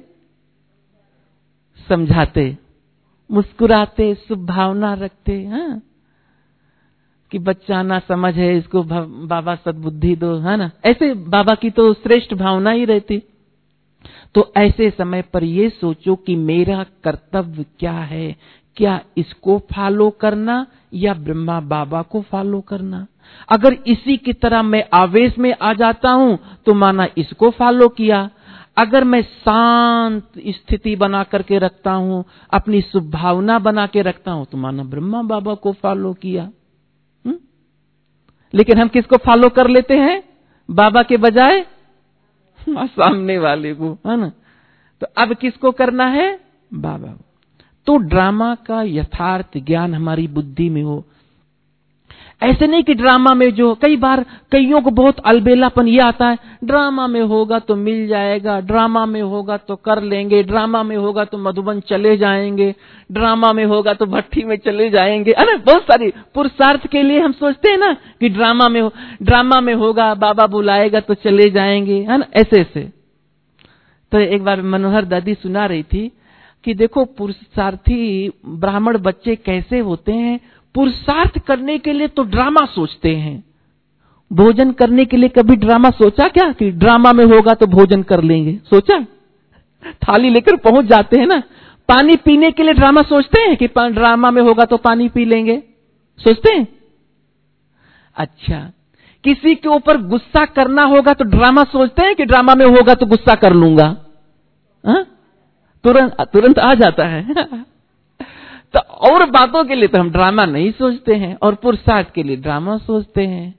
समझाते, मुस्कुराते, शुभ भावना रखते। हाँ, कि बच्चा ना समझ है, इसको बाबा सद्बुद्धि दो, है ना। ऐसे बाबा की तो श्रेष्ठ भावना ही रहती। तो ऐसे समय पर ये सोचो कि मेरा कर्तव्य क्या है? क्या इसको फॉलो करना या ब्रह्मा बाबा को फॉलो करना? अगर इसी की तरह मैं आवेश में आ जाता हूं तो माना इसको फॉलो किया। अगर मैं शांत स्थिति बना करके रखता हूं, अपनी शुभभावना बना के रखता हूं, तो माना ब्रह्मा बाबा को फॉलो किया। हुँ? लेकिन हम किसको फॉलो कर लेते हैं? बाबा के बजाय सामने वाले को, है ना। तो अब किसको करना है? बाबा। तो ड्रामा का यथार्थ ज्ञान हमारी बुद्धि में हो। ऐसे नहीं कि ड्रामा में जो कई बार कईयों को बहुत अलबेलापन ये आता है, ड्रामा में होगा तो मिल जाएगा, ड्रामा में होगा तो कर लेंगे, ड्रामा में होगा तो मधुबन चले जाएंगे, ड्रामा में होगा तो भट्टी में चले जाएंगे। अरे बहुत सारी पुरुषार्थ के लिए हम सोचते हैं ना कि ड्रामा में हो, ड्रामा में होगा, बाबा बुलाएगा तो चले जाएंगे, है ना। ऐसे ऐसे तो एक बार मनोहर दादी सुना रही थी कि देखो पुरुषार्थी ब्राह्मण बच्चे कैसे होते हैं। पुरुषार्थ करने के लिए तो ड्रामा सोचते हैं। भोजन करने के लिए कभी ड्रामा सोचा क्या कि ड्रामा में होगा तो भोजन कर लेंगे? सोचा? थाली लेकर पहुंच जाते हैं ना। पानी पीने के लिए ड्रामा सोचते हैं कि ड्रामा में होगा तो पानी पी लेंगे? सोचते हैं? अच्छा, किसी के ऊपर गुस्सा करना होगा तो ड्रामा सोचते हैं कि ड्रामा में होगा तो गुस्सा कर लूंगा? हा? तुरंत तुरंत आ जाता है। तो और बातों के लिए तो हम ड्रामा नहीं सोचते हैं, और पुरुषार्थ के लिए ड्रामा सोचते हैं।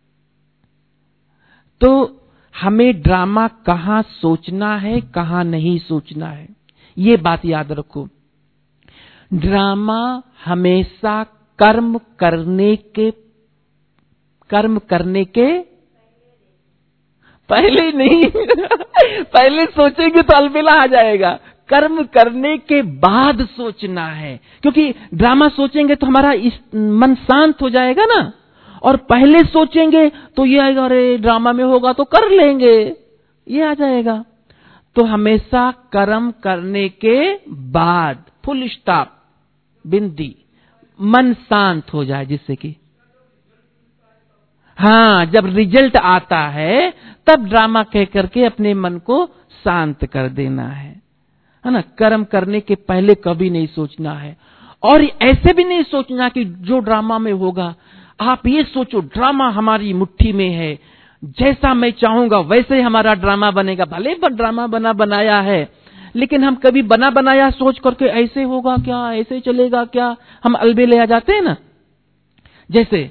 तो हमें ड्रामा कहां सोचना है, कहां नहीं सोचना है, ये बात याद रखो। ड्रामा हमेशा कर्म करने के कर्म करने के पहले नहीं पहले सोचेंगे तो अलबेला आ जाएगा। कर्म करने के बाद सोचना है, क्योंकि ड्रामा सोचेंगे तो हमारा इस मन शांत हो जाएगा ना, और पहले सोचेंगे तो ये आएगा, अरे ड्रामा में होगा तो कर लेंगे, ये आ जाएगा। तो हमेशा कर्म करने के बाद, फुल स्टॉप, बिंदी, मन शांत हो जाए, जिससे कि हाँ, जब रिजल्ट आता है तब ड्रामा कह करके अपने मन को शांत कर देना है, है ना। कर्म करने के पहले कभी नहीं सोचना है। और ऐसे भी नहीं सोचना कि जो ड्रामा में होगा, आप ये सोचो ड्रामा हमारी मुट्ठी में है, जैसा मैं चाहूंगा वैसे हमारा ड्रामा बनेगा। भले पर ड्रामा बना बनाया है, लेकिन हम कभी बना बनाया सोच करके ऐसे होगा क्या, ऐसे चलेगा क्या, हम अलबेले आ जाते हैं ना। जैसे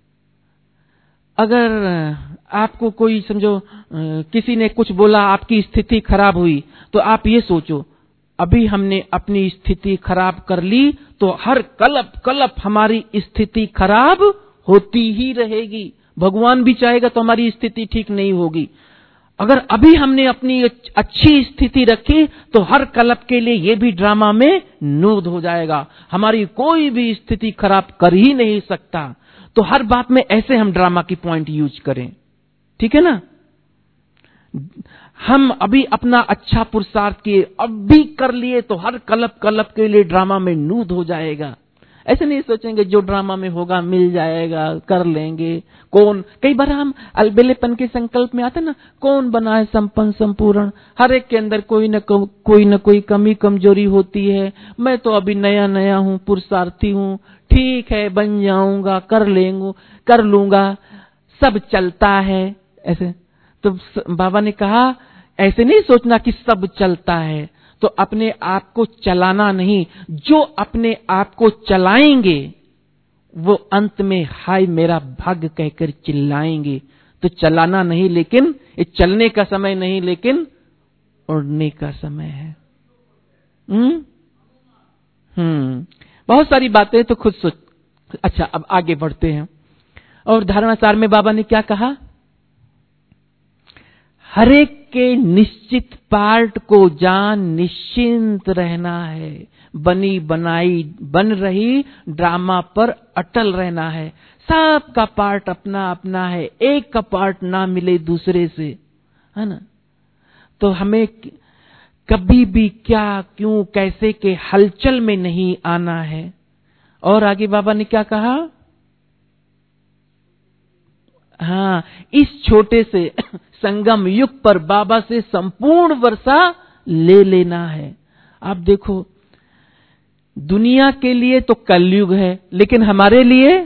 अगर आपको कोई समझो किसी ने कुछ बोला, आपकी स्थिति खराब हुई, तो आप ये सोचो अभी हमने अपनी स्थिति खराब कर ली तो हर कलप कलप हमारी स्थिति खराब होती ही रहेगी। भगवान भी चाहेगा तो हमारी स्थिति ठीक नहीं होगी। अगर अभी हमने अपनी अच्छी स्थिति रखी तो हर कलप के लिए ये भी ड्रामा में नूद हो जाएगा, हमारी कोई भी स्थिति खराब कर ही नहीं सकता। तो हर बात में ऐसे हम ड्रामा की पॉइंट यूज करें, ठीक है ना। हम अभी अपना अच्छा पुरुषार्थ किए, अभी कर लिए तो हर कलप कलप के लिए ड्रामा में नूद हो जाएगा। ऐसे नहीं सोचेंगे जो ड्रामा में होगा मिल जाएगा, कर लेंगे। कौन, कई बार हम अलबेलेपन के संकल्प में आते ना, कौन बना है संपन्न संपूर्ण, हर एक के अंदर कोई न को, कोई न कोई कमी कमजोरी होती है। मैं तो अभी नया नया हूँ, पुरुषार्थी हूँ, ठीक है बन जाऊंगा, कर लेंगे, कर लूंगा, सब चलता है। ऐसे तो बाबा ने कहा ऐसे नहीं सोचना कि सब चलता है, तो अपने आप को चलाना नहीं, जो अपने आप को चलाएंगे वो अंत में हाय मेरा भाग्य कहकर चिल्लाएंगे। तो चलाना नहीं, लेकिन ये चलने का समय नहीं, लेकिन उड़ने का समय है। हम्म हम्म बहुत सारी बातें तो खुद सोच। अच्छा, अब आगे बढ़ते हैं। और धर्माचार में बाबा ने क्या कहा? हरेक के निश्चित पार्ट को जान निश्चिंत रहना है, बनी बनाई बन रही ड्रामा पर अटल रहना है। सबका पार्ट अपना अपना है, एक का पार्ट ना मिले दूसरे से, है ना। तो हमें कभी भी क्या क्यों कैसे के हलचल में नहीं आना है। और आगे बाबा ने क्या कहा? हाँ, इस छोटे से संगम युग पर बाबा से संपूर्ण वर्षा ले लेना है। आप देखो, दुनिया के लिए तो कलयुग है, लेकिन हमारे लिए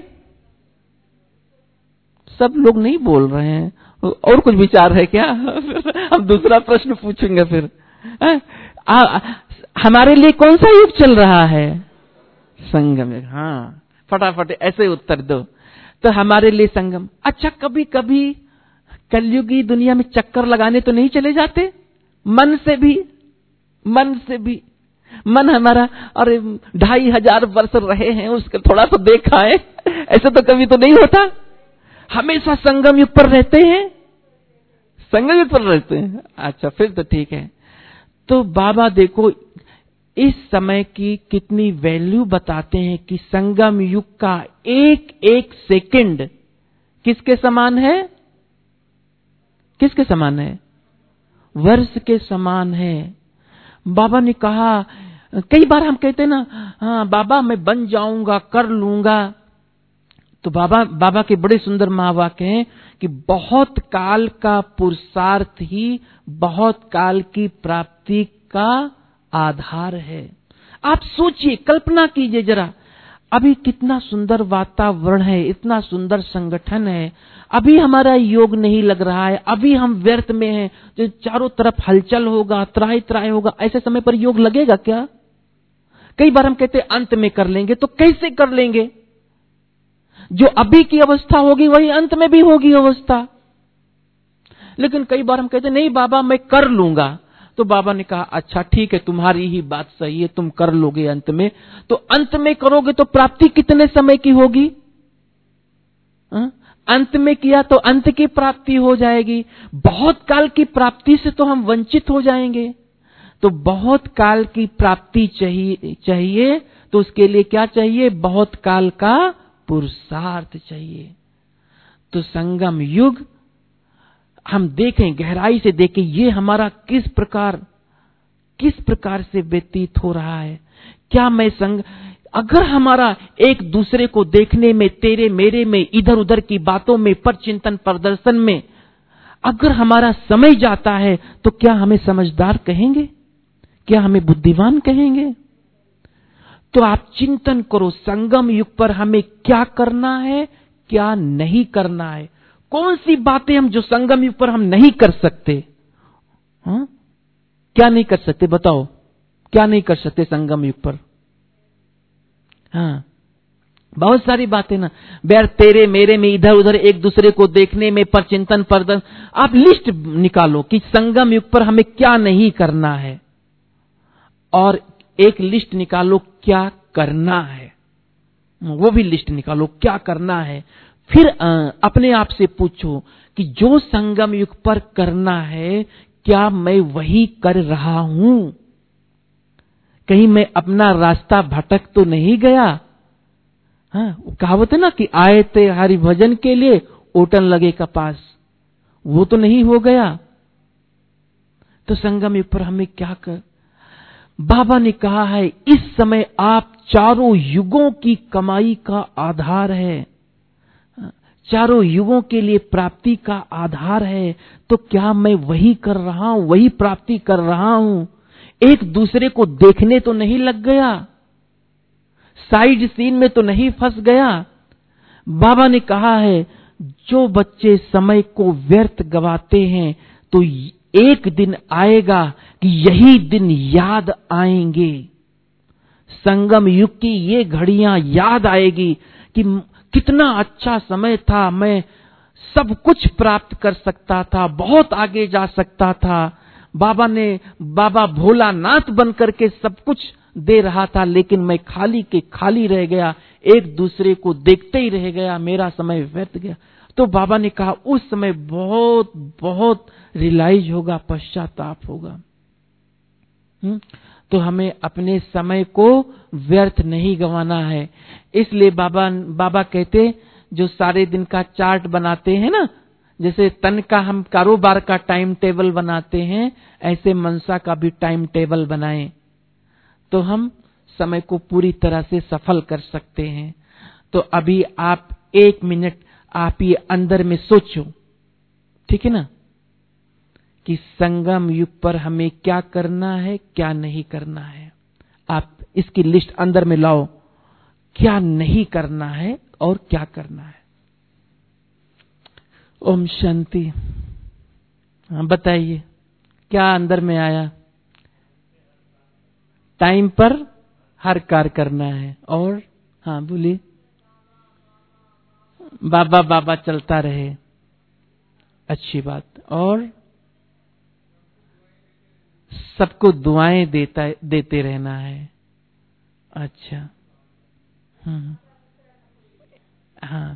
सब लोग नहीं बोल रहे हैं। और कुछ विचार है क्या? हम दूसरा प्रश्न पूछेंगे फिर। आ, आ, हमारे लिए कौन सा युग चल रहा है? संगम युग। हाँ, फटाफट ऐसे उत्तर दो। तो हमारे लिए संगम। अच्छा, कभी कभी कलयुगी दुनिया में चक्कर लगाने तो नहीं चले जाते? मन से भी, मन से भी। मन हमारा, अरे ढाई हजार वर्ष रहे हैं, उसका थोड़ा सा देखा है, ऐसे तो कभी तो नहीं होता। हमेशा संगम युग पर रहते हैं, संगम युग पर रहते हैं। अच्छा, फिर तो ठीक है। तो बाबा देखो इस समय की कितनी वैल्यू बताते हैं कि संगम युग का एक एक सेकंड किसके समान है? किसके समान है? वर्ष के समान है। बाबा ने कहा, कई बार हम कहते हैं ना, हाँ बाबा मैं बन जाऊंगा, कर लूंगा। तो बाबा बाबा के बड़े सुंदर महावाक्य हैं कि बहुत काल का पुरुषार्थ ही बहुत काल की प्राप्ति का आधार है। आप सोचिए, कल्पना कीजिए जरा, अभी कितना सुंदर वातावरण है, इतना सुंदर संगठन है, अभी हमारा योग नहीं लग रहा है, अभी हम व्यर्थ में हैं, जो चारों तरफ हलचल होगा, त्राही त्राही होगा, ऐसे समय पर योग लगेगा क्या? कई बार हम कहते हैं अंत में कर लेंगे, तो कैसे कर लेंगे? जो अभी की अवस्था होगी वही अंत में भी होगी अवस्था। लेकिन कई बार हम कहते हैं नहीं बाबा मैं कर लूंगा। तो बाबा ने कहा अच्छा ठीक है, तुम्हारी ही बात सही है, तुम कर लोगे अंत में। तो अंत में करोगे तो प्राप्ति कितने समय की होगी? हा? अंत में किया तो अंत की प्राप्ति हो जाएगी। बहुत काल की प्राप्ति से तो हम वंचित हो जाएंगे। तो बहुत काल की प्राप्ति चाहिए चाहिए तो उसके लिए क्या चाहिए? बहुत काल का पुरुषार्थ चाहिए। तो संगम युग हम देखें, गहराई से देखें, ये हमारा किस प्रकार किस प्रकार से व्यतीत हो रहा है। क्या मैं संग अगर हमारा एक दूसरे को देखने में, तेरे मेरे में, इधर उधर की बातों में, पर चिंतन प्रदर्शन में अगर हमारा समय जाता है तो क्या हमें समझदार कहेंगे? क्या हमें बुद्धिमान कहेंगे? तो आप चिंतन करो, संगम युग पर हमें क्या करना है, क्या नहीं करना है। कौन सी बातें हम जो संगम युग पर हम नहीं कर सकते? हा? क्या नहीं कर सकते बताओ? क्या नहीं कर सकते संगम युग पर? हाँ, बहुत सारी बातें ना, बैर तेरे मेरे में, इधर उधर एक दूसरे को देखने में, पर चिंतन पर आप लिस्ट निकालो कि संगम युग पर हमें क्या नहीं करना है, और एक लिस्ट निकालो क्या करना है, वो भी लिस्ट निकालो क्या करना है। फिर अपने आप से पूछो कि जो संगम युग पर करना है क्या मैं वही कर रहा हूं? कहीं मैं अपना रास्ता भटक तो नहीं गया? हाँ, कहावत है ना कि आए थे हरि भजन के लिए, ओटन लगे कपास, वो तो नहीं हो गया। तो संगम युग पर हमें क्या कर? बाबा ने कहा है इस समय आप चारों युगों की कमाई का आधार है, चारों युगों के लिए प्राप्ति का आधार है। तो क्या मैं वही कर रहा हूं, वही प्राप्ति कर रहा हूं? एक दूसरे को देखने तो नहीं लग गया, साइड सीन में तो नहीं फंस गया। बाबा ने कहा है जो बच्चे समय को व्यर्थ गवाते हैं तो एक दिन आएगा कि यही दिन याद आएंगे। संगम युग की ये घड़ियां याद आएगी कि कितना अच्छा समय था, मैं सब कुछ प्राप्त कर सकता था, बहुत आगे जा सकता था। बाबा ने बाबा भोलानाथ बन करके सब कुछ दे रहा था, लेकिन मैं खाली के खाली रह गया, एक दूसरे को देखते ही रह गया, मेरा समय व्यर्थ गया। तो बाबा ने कहा उस समय बहुत बहुत रियलाइज होगा, पश्चाताप होगा। हुँ? तो हमें अपने समय को व्यर्थ नहीं गंवाना है। इसलिए बाबा बाबा कहते, जो सारे दिन का चार्ट बनाते हैं ना, जैसे तन का हम कारोबार का टाइम टेबल बनाते हैं, ऐसे मनसा का भी टाइम टेबल बनाएं, तो हम समय को पूरी तरह से सफल कर सकते हैं। तो अभी आप एक मिनट आप ये अंदर में सोचो, ठीक है ना, कि संगम युग पर हमें क्या करना है, क्या नहीं करना है। आप इसकी लिस्ट अंदर में लाओ, क्या नहीं करना है और क्या करना है। ओम शांति। हाँ बताइए, क्या अंदर में आया? टाइम पर हर कार्य करना है। और हाँ बोलिए। बाबा बाबा चलता रहे, अच्छी बात। और सबको दुआएं देता देते रहना है। अच्छा, हम्म, हाँ।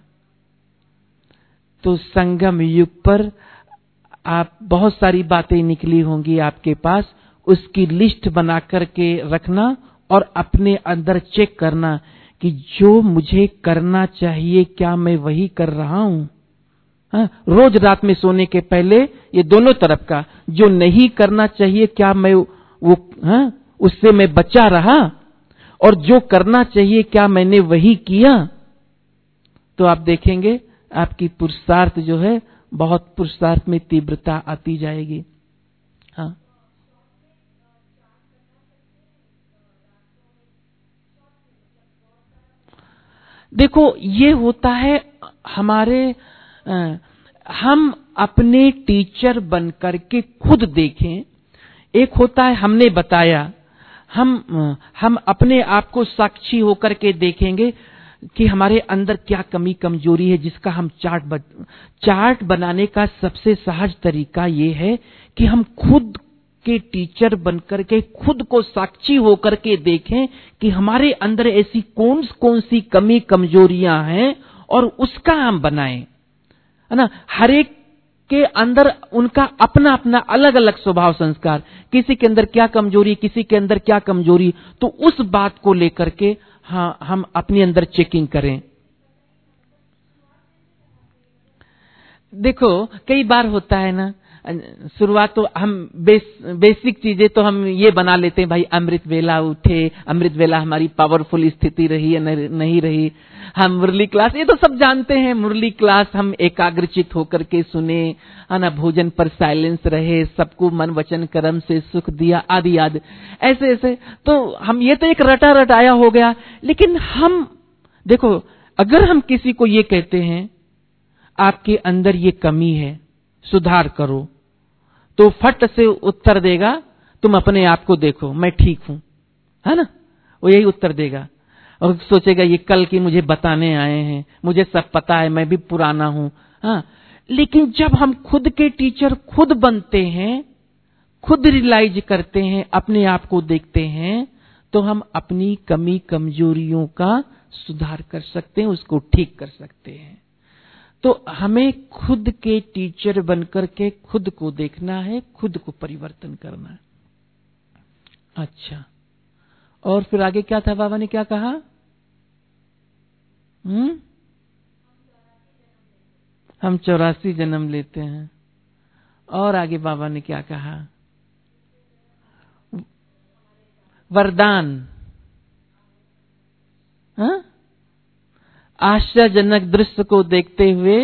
तो संगम युग पर आप बहुत सारी बातें निकली होंगी आपके पास, उसकी लिस्ट बना करके रखना और अपने अंदर चेक करना कि जो मुझे करना चाहिए क्या मैं वही कर रहा हूं। हाँ, रोज रात में सोने के पहले ये दोनों तरफ का, जो नहीं करना चाहिए क्या मैं वो हाँ, उससे मैं बचा रहा, और जो करना चाहिए क्या मैंने वही किया। तो आप देखेंगे आपकी पुरुषार्थ जो है, बहुत पुरुषार्थ में तीव्रता आती जाएगी। हाँ, देखो ये होता है हमारे आ, हम अपने टीचर बन करके खुद देखें। एक होता है हमने बताया, हम हम अपने आप को साक्षी होकर के देखेंगे कि हमारे अंदर क्या कमी कमजोरी है, जिसका हम चार्ट बन, चार्ट बनाने का सबसे सहज तरीका ये है कि हम खुद के टीचर बनकर के खुद को साक्षी होकर के देखें कि हमारे अंदर ऐसी कौन कौन सी कमी कमजोरियां हैं और उसका हम बनाएं, है ना। हर एक के अंदर उनका अपना अपना अलग अलग स्वभाव संस्कार, किसी के अंदर क्या कमजोरी, किसी के अंदर क्या कमजोरी, तो उस बात को लेकर के हाँ हम अपने अंदर चेकिंग करें। देखो कई बार होता है ना, शुरुआत तो हम बेस, बेसिक चीजें तो हम ये बना लेते हैं, भाई अमृत वेला उठे, अमृत वेला हमारी पावरफुल स्थिति रही या नहीं रही। हम मुरली क्लास ये तो सब जानते हैं, मुरली क्लास हम एकाग्रचित होकर के सुने, है ना, भोजन पर साइलेंस रहे, सबको मन वचन कर्म से सुख दिया, आदि आदि ऐसे ऐसे। तो हम ये तो एक रटा रटाया हो गया। लेकिन हम देखो, अगर हम किसी को ये कहते हैं आपके अंदर ये कमी है, सुधार करो, तो फट से उत्तर देगा तुम अपने आप को देखो, मैं ठीक हूं, है ना, वो यही उत्तर देगा। और सोचेगा ये कल की मुझे बताने आए हैं, मुझे सब पता है, मैं भी पुराना हूं। हाँ, लेकिन जब हम खुद के टीचर खुद बनते हैं, खुद रियलाइज करते हैं, अपने आप को देखते हैं, तो हम अपनी कमी कमजोरियों का सुधार कर सकते हैं, उसको ठीक कर सकते हैं। तो हमें खुद के टीचर बनकर के खुद को देखना है, खुद को परिवर्तन करना है। अच्छा, और फिर आगे क्या था, बाबा ने क्या कहा? हम्म हम चौरासी जन्म लेते हैं। और आगे बाबा ने क्या कहा? वरदान। हाँ, आश्चर्यजनक दृश्य को देखते हुए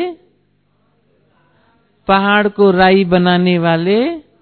पहाड़ को राई बनाने वाले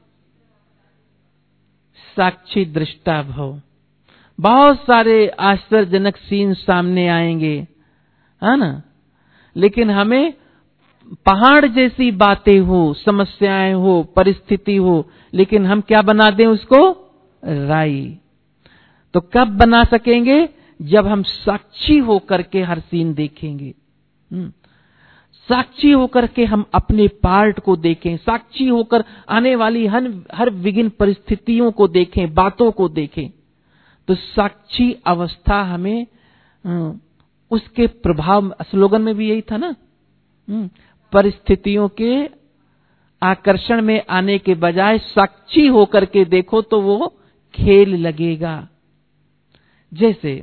साक्षी दृष्टा भव। बहुत सारे आश्चर्यजनक सीन सामने आएंगे, है ना, लेकिन हमें पहाड़ जैसी बातें हो, समस्याएं हो, परिस्थिति हो, लेकिन हम क्या बना दें उसको? राई। तो कब बना सकेंगे? जब हम साक्षी होकर के हर सीन देखेंगे। साक्षी होकर के हम अपने पार्ट को देखें, साक्षी होकर आने वाली हर हर विभिन्न परिस्थितियों को देखें, बातों को देखें, तो साक्षी अवस्था हमें उसके प्रभाव, स्लोगन में भी यही था ना, परिस्थितियों के आकर्षण में आने के बजाय साक्षी होकर के देखो तो वो खेल लगेगा। जैसे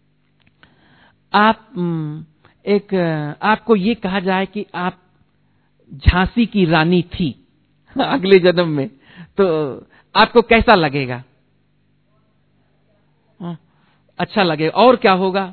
आप एक आपको ये कहा जाए कि आप झांसी की रानी थी अगले जन्म में, तो आपको कैसा लगेगा? अच्छा लगेगा। और क्या होगा?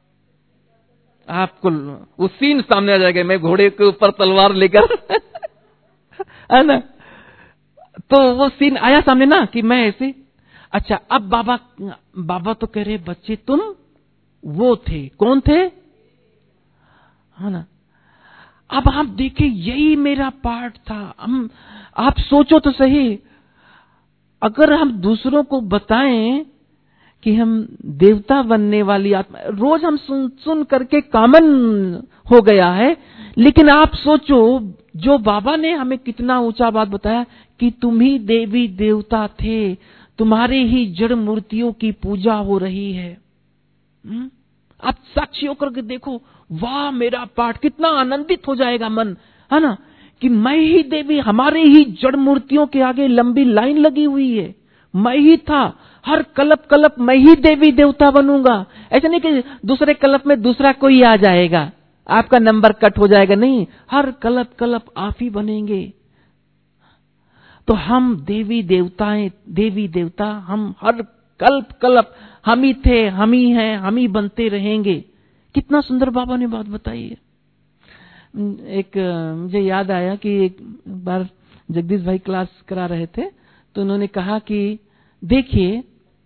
आपको वो सीन सामने आ जाएगा, मैं घोड़े के ऊपर तलवार लेकर है ना, तो वो सीन आया सामने ना कि मैं ऐसे। अच्छा, अब बाबा बाबा तो कह रहे बच्चे तुम वो थे, कौन थे? है ना। अब आप देखें यही मेरा पार्ट था। हम आप सोचो तो सही, अगर हम दूसरों को बताएं कि हम देवता बनने वाली आत्मा, रोज हम सुन सुन करके कॉमन हो गया है, लेकिन आप सोचो जो बाबा ने हमें कितना ऊंचा बात बताया कि तुम ही देवी देवता थे, तुम्हारे ही जड़ मूर्तियों की पूजा हो रही है। हुँ? आप साक्षी होकर के देखो, वाह मेरा पाठ, कितना आनंदित हो जाएगा मन, है ना, कि मैं ही देवी, हमारे ही जड़ मूर्तियों के आगे लंबी लाइन लगी हुई है, मैं ही था, हर कल्प कल्प मैं ही देवी देवता बनूंगा। ऐसा नहीं कि दूसरे कल्प में दूसरा कोई आ जाएगा, आपका नंबर कट हो जाएगा, नहीं, हर कल्प कल्प आप ही बनेंगे। तो हम देवी देवताएं, देवी देवता हम हर कल्प कल्प हम ही थे, हम ही हैं, हम ही बनते रहेंगे। कितना सुंदर बाबा ने बात बताई है। एक मुझे याद आया कि एक बार जगदीश भाई क्लास करा रहे थे, तो उन्होंने कहा कि देखिए,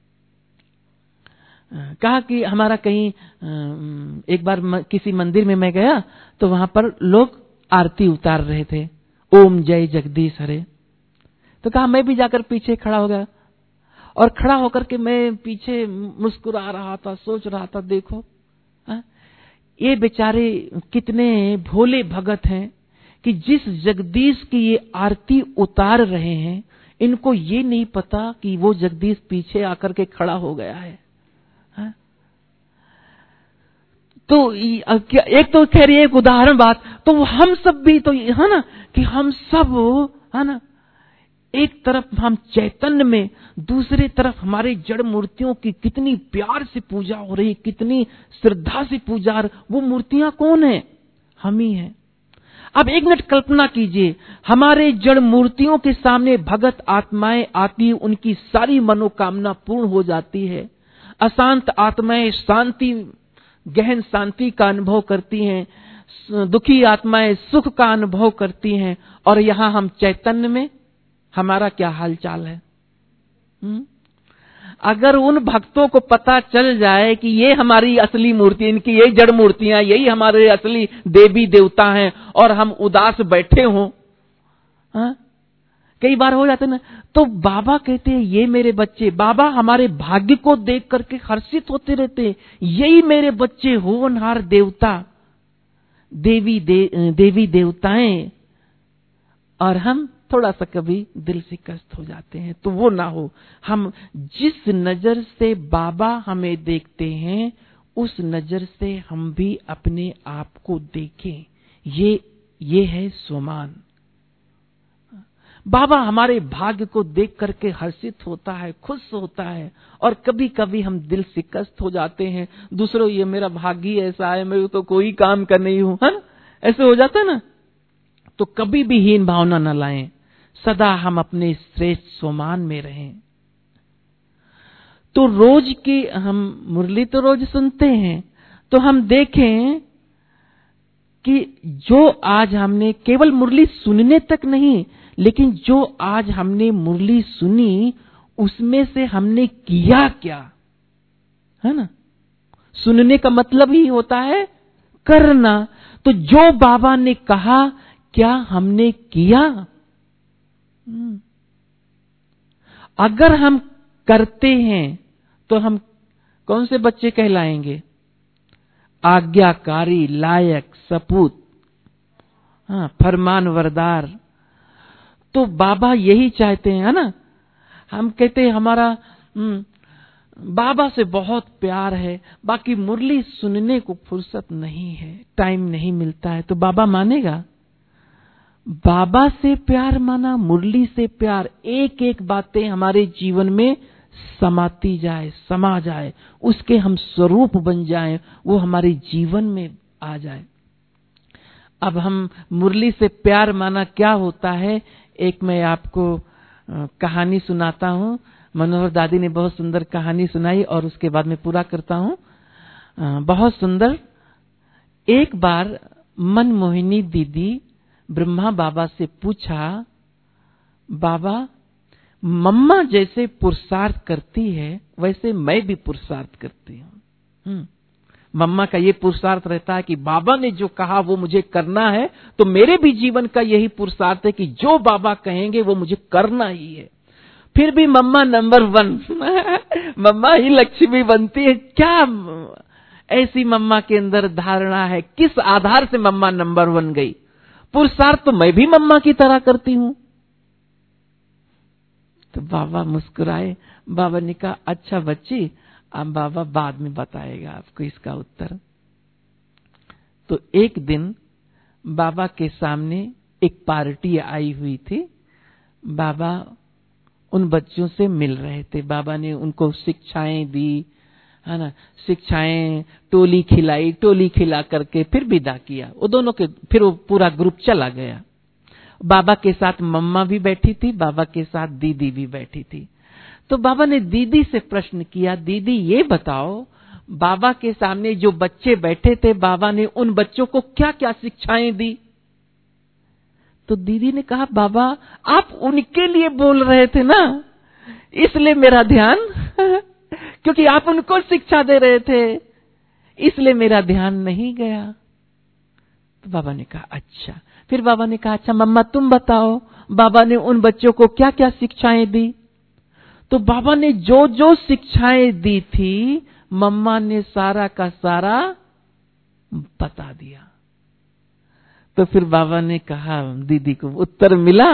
कहा कि हमारा कहीं एक बार किसी मंदिर में मैं गया, तो वहां पर लोग आरती उतार रहे थे, ओम जय जगदीश हरे। तो कहा मैं भी जाकर पीछे खड़ा हो गया, और खड़ा होकर के मैं पीछे मुस्कुरा रहा था, सोच रहा था देखो हा? ये बेचारे कितने भोले भगत हैं कि जिस जगदीश की ये आरती उतार रहे हैं, इनको ये नहीं पता कि वो जगदीश पीछे आकर के खड़ा हो गया है। हा? तो एक तो खैर एक उदाहरण बात, तो हम सब भी तो है ना कि हम सब है ना, एक तरफ हम चैतन्य में, दूसरी तरफ हमारे जड़ मूर्तियों की कितनी प्यार से पूजा हो रही, कितनी श्रद्धा से पूजा। वो मूर्तियां कौन है? हम ही हैं। अब एक मिनट कल्पना कीजिए, हमारे जड़ मूर्तियों के सामने भगत आत्माएं आती, उनकी सारी मनोकामना पूर्ण हो जाती है। अशांत आत्माएं शांति, गहन शांति का अनुभव करती हैं, दुखी आत्माएं सुख का अनुभव करती हैं, और यहां हम चैतन्य में हमारा क्या हाल चाल है? हुँ? अगर उन भक्तों को पता चल जाए कि ये हमारी असली मूर्ति, इनकी यही जड़ मूर्तियां, यही हमारे असली देवी देवता हैं, और हम उदास बैठे हों, कई बार हो जाते ना, तो बाबा कहते हैं ये मेरे बच्चे, बाबा हमारे भाग्य को देख करके हर्षित होते रहते, यही मेरे बच्चे होनहार देवता, देवी दे, देवी देवताएं, और हम थोड़ा सा कभी दिल से कष्ट हो जाते हैं। तो वो ना हो, हम जिस नजर से बाबा हमें देखते हैं, उस नजर से हम भी अपने आप को देखें। ये ये है स्वमान। बाबा हमारे भाग्य को देख करके हर्षित होता है, खुश होता है, और कभी कभी हम दिल से कष्ट हो जाते हैं, दूसरों ये मेरा भाग्य ऐसा है, मैं तो कोई काम कर नहीं हूं, है ना, ऐसे हो जाता है ना। तो कभी भी हीन भावना न लाएं, सदा हम अपने श्रेष्ठ स्वमान में रहें। तो रोज की हम मुरली तो रोज सुनते हैं, तो हम देखें कि जो आज हमने केवल मुरली सुनने तक नहीं, लेकिन जो आज हमने मुरली सुनी, उसमें से हमने किया क्या, है ना। सुनने का मतलब ही होता है करना। तो जो बाबा ने कहा क्या हमने किया? अगर हम करते हैं तो हम कौन से बच्चे कहलाएंगे? आज्ञाकारी, लायक, सपूत, हाँ, फरमानवरदार। तो बाबा यही चाहते हैं, है ना। हम कहते हैं हमारा बाबा से बहुत प्यार है, बाकी मुरली सुनने को फुर्सत नहीं है, टाइम नहीं मिलता है। तो बाबा मानेगा? बाबा से प्यार माना, मुरली से प्यार, एक एक बातें हमारे जीवन में समाती जाए, समा जाए, उसके हम स्वरूप बन जाएं, वो हमारे जीवन में आ जाए। अब हम मुरली से प्यार माना क्या होता है, एक मैं आपको कहानी सुनाता हूँ। मनोहर दादी ने बहुत सुंदर कहानी सुनाई और उसके बाद मैं पूरा करता हूँ। बहुत सुंदर। एक बार मनमोहिनी दीदी ब्रह्मा बाबा से पूछा, बाबा मम्मा जैसे पुरुषार्थ करती है वैसे मैं भी पुरुषार्थ करती हूँ। मम्मा का ये पुरुषार्थ रहता है कि बाबा ने जो कहा वो मुझे करना है, तो मेरे भी जीवन का यही पुरुषार्थ है कि जो बाबा कहेंगे वो मुझे करना ही है। फिर भी मम्मा नंबर वन मम्मा ही लक्ष्मी बनती है। क्या ऐसी मम्मा के अंदर धारणा है? किस आधार से मम्मा नंबर वन गई? पुरुषार्थ तो मैं भी मम्मा की तरह करती हूं। तो बाबा मुस्कुराए। बाबा ने कहा, अच्छा बच्ची, अब बाबा बाद में बताएगा आपको इसका उत्तर। तो एक दिन बाबा के सामने एक पार्टी आई हुई थी। बाबा उन बच्चों से मिल रहे थे। बाबा ने उनको शिक्षाएं दी, है ना, शिक्षाएं, टोली खिलाई, टोली खिला करके फिर विदा किया। वो दोनों के फिर वो पूरा ग्रुप चला गया। बाबा के साथ मम्मा भी बैठी थी, बाबा के साथ दीदी भी बैठी थी। तो बाबा ने दीदी से प्रश्न किया, दीदी ये बताओ, बाबा के सामने जो बच्चे बैठे थे, बाबा ने उन बच्चों को क्या क्या शिक्षाएं दी? तो दीदी ने कहा, बाबा आप उनके लिए बोल रहे थे ना, इसलिए मेरा ध्यान क्योंकि आप उनको शिक्षा दे रहे थे, इसलिए मेरा ध्यान नहीं गया। तो बाबा ने कहा अच्छा। फिर बाबा ने कहा, अच्छा मम्मा तुम बताओ, बाबा ने उन बच्चों को क्या क्या शिक्षाएं दी? तो बाबा ने जो जो शिक्षाएं दी थी, मम्मा ने सारा का सारा बता दिया। तो फिर बाबा ने कहा, दीदी को उत्तर मिला।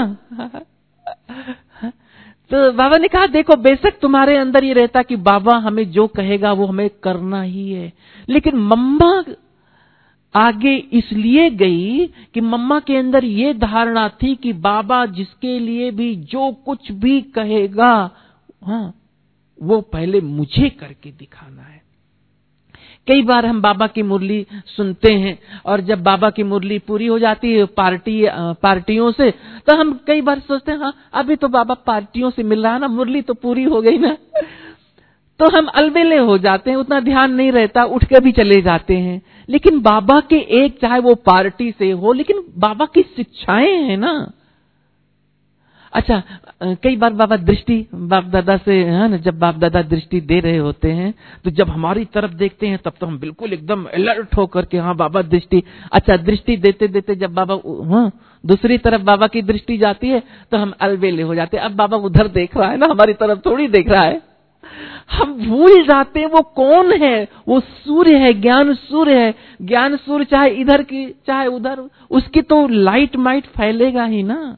तो बाबा ने कहा, देखो बेशक तुम्हारे अंदर ये रहता कि बाबा हमें जो कहेगा वो हमें करना ही है, लेकिन मम्मा आगे इसलिए गई कि मम्मा के अंदर ये धारणा थी कि बाबा जिसके लिए भी जो कुछ भी कहेगा, हाँ, वो पहले मुझे करके दिखाना है। कई बार हम बाबा की मुरली सुनते हैं और जब बाबा की मुरली पूरी हो जाती है पार्टी पार्टियों से, तो हम कई बार सोचते हैं हाँ अभी तो बाबा पार्टियों से मिल रहा है ना, मुरली तो पूरी हो गई ना, तो हम अलबेले हो जाते हैं, उतना ध्यान नहीं रहता, उठ के भी चले जाते हैं। लेकिन बाबा के एक, चाहे वो पार्टी से हो, लेकिन बाबा की शिक्षाएं हैं ना। अच्छा, कई बार बाबा दृष्टि बाप दादा से, है ना, जब बाप दादा दृष्टि दे रहे होते हैं तो जब हमारी तरफ देखते हैं तब तो हम बिल्कुल एकदम अलर्ट होकर के, हाँ बाबा दृष्टि। अच्छा, दृष्टि देते देते जब बाबा, हाँ, दूसरी तरफ बाबा की दृष्टि जाती है तो हम अलबेले हो जाते हैं। अब बाबा उधर देख रहा है ना, हमारी तरफ थोड़ी देख रहा है। हम भूल जाते हैं वो कौन है। वो सूर्य है, ज्ञान सूर्य है। ज्ञान सूर्य चाहे इधर की चाहे उधर, उसकी तो लाइट माइट फैलेगा ही ना।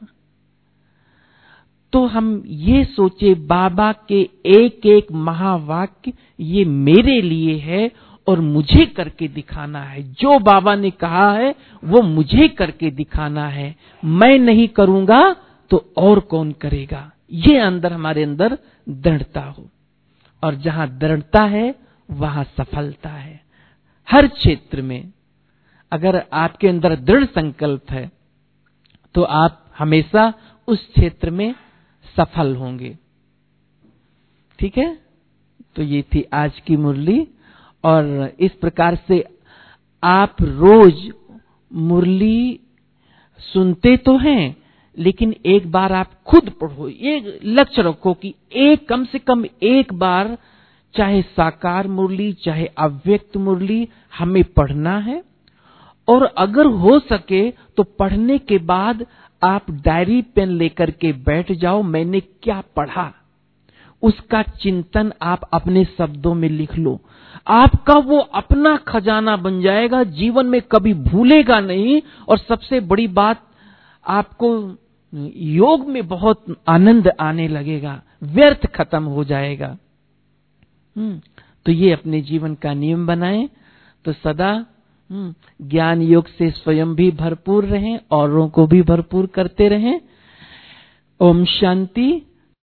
तो हम ये सोचे बाबा के एक एक महावाक्य ये मेरे लिए है और मुझे करके दिखाना है। जो बाबा ने कहा है वो मुझे करके दिखाना है। मैं नहीं करूंगा तो और कौन करेगा। ये अंदर हमारे अंदर दृढ़ता हो, और जहां दृढ़ता है वहां सफलता है। हर क्षेत्र में अगर आपके अंदर दृढ़ संकल्प है तो आप हमेशा उस क्षेत्र में सफल होंगे। ठीक है, तो ये थी आज की मुरली। और इस प्रकार से आप रोज मुरली सुनते तो हैं, लेकिन एक बार आप खुद पढ़ो। ये लक्ष्य रखो कि एक कम से कम एक बार, चाहे साकार मुरली चाहे अव्यक्त मुरली, हमें पढ़ना है और अगर हो सके तो पढ़ने के बाद आप डायरी पेन लेकर के बैठ जाओ, मैंने क्या पढ़ा उसका चिंतन आप अपने शब्दों में लिख लो। आपका वो अपना खजाना बन जाएगा, जीवन में कभी भूलेगा नहीं। और सबसे बड़ी बात, आपको योग में बहुत आनंद आने लगेगा, व्यर्थ खत्म हो जाएगा। हम्म तो ये अपने जीवन का नियम बनाएं तो सदा ज्ञान योग से स्वयं भी भरपूर रहें, औरों को भी भरपूर करते रहें। ओम शांति।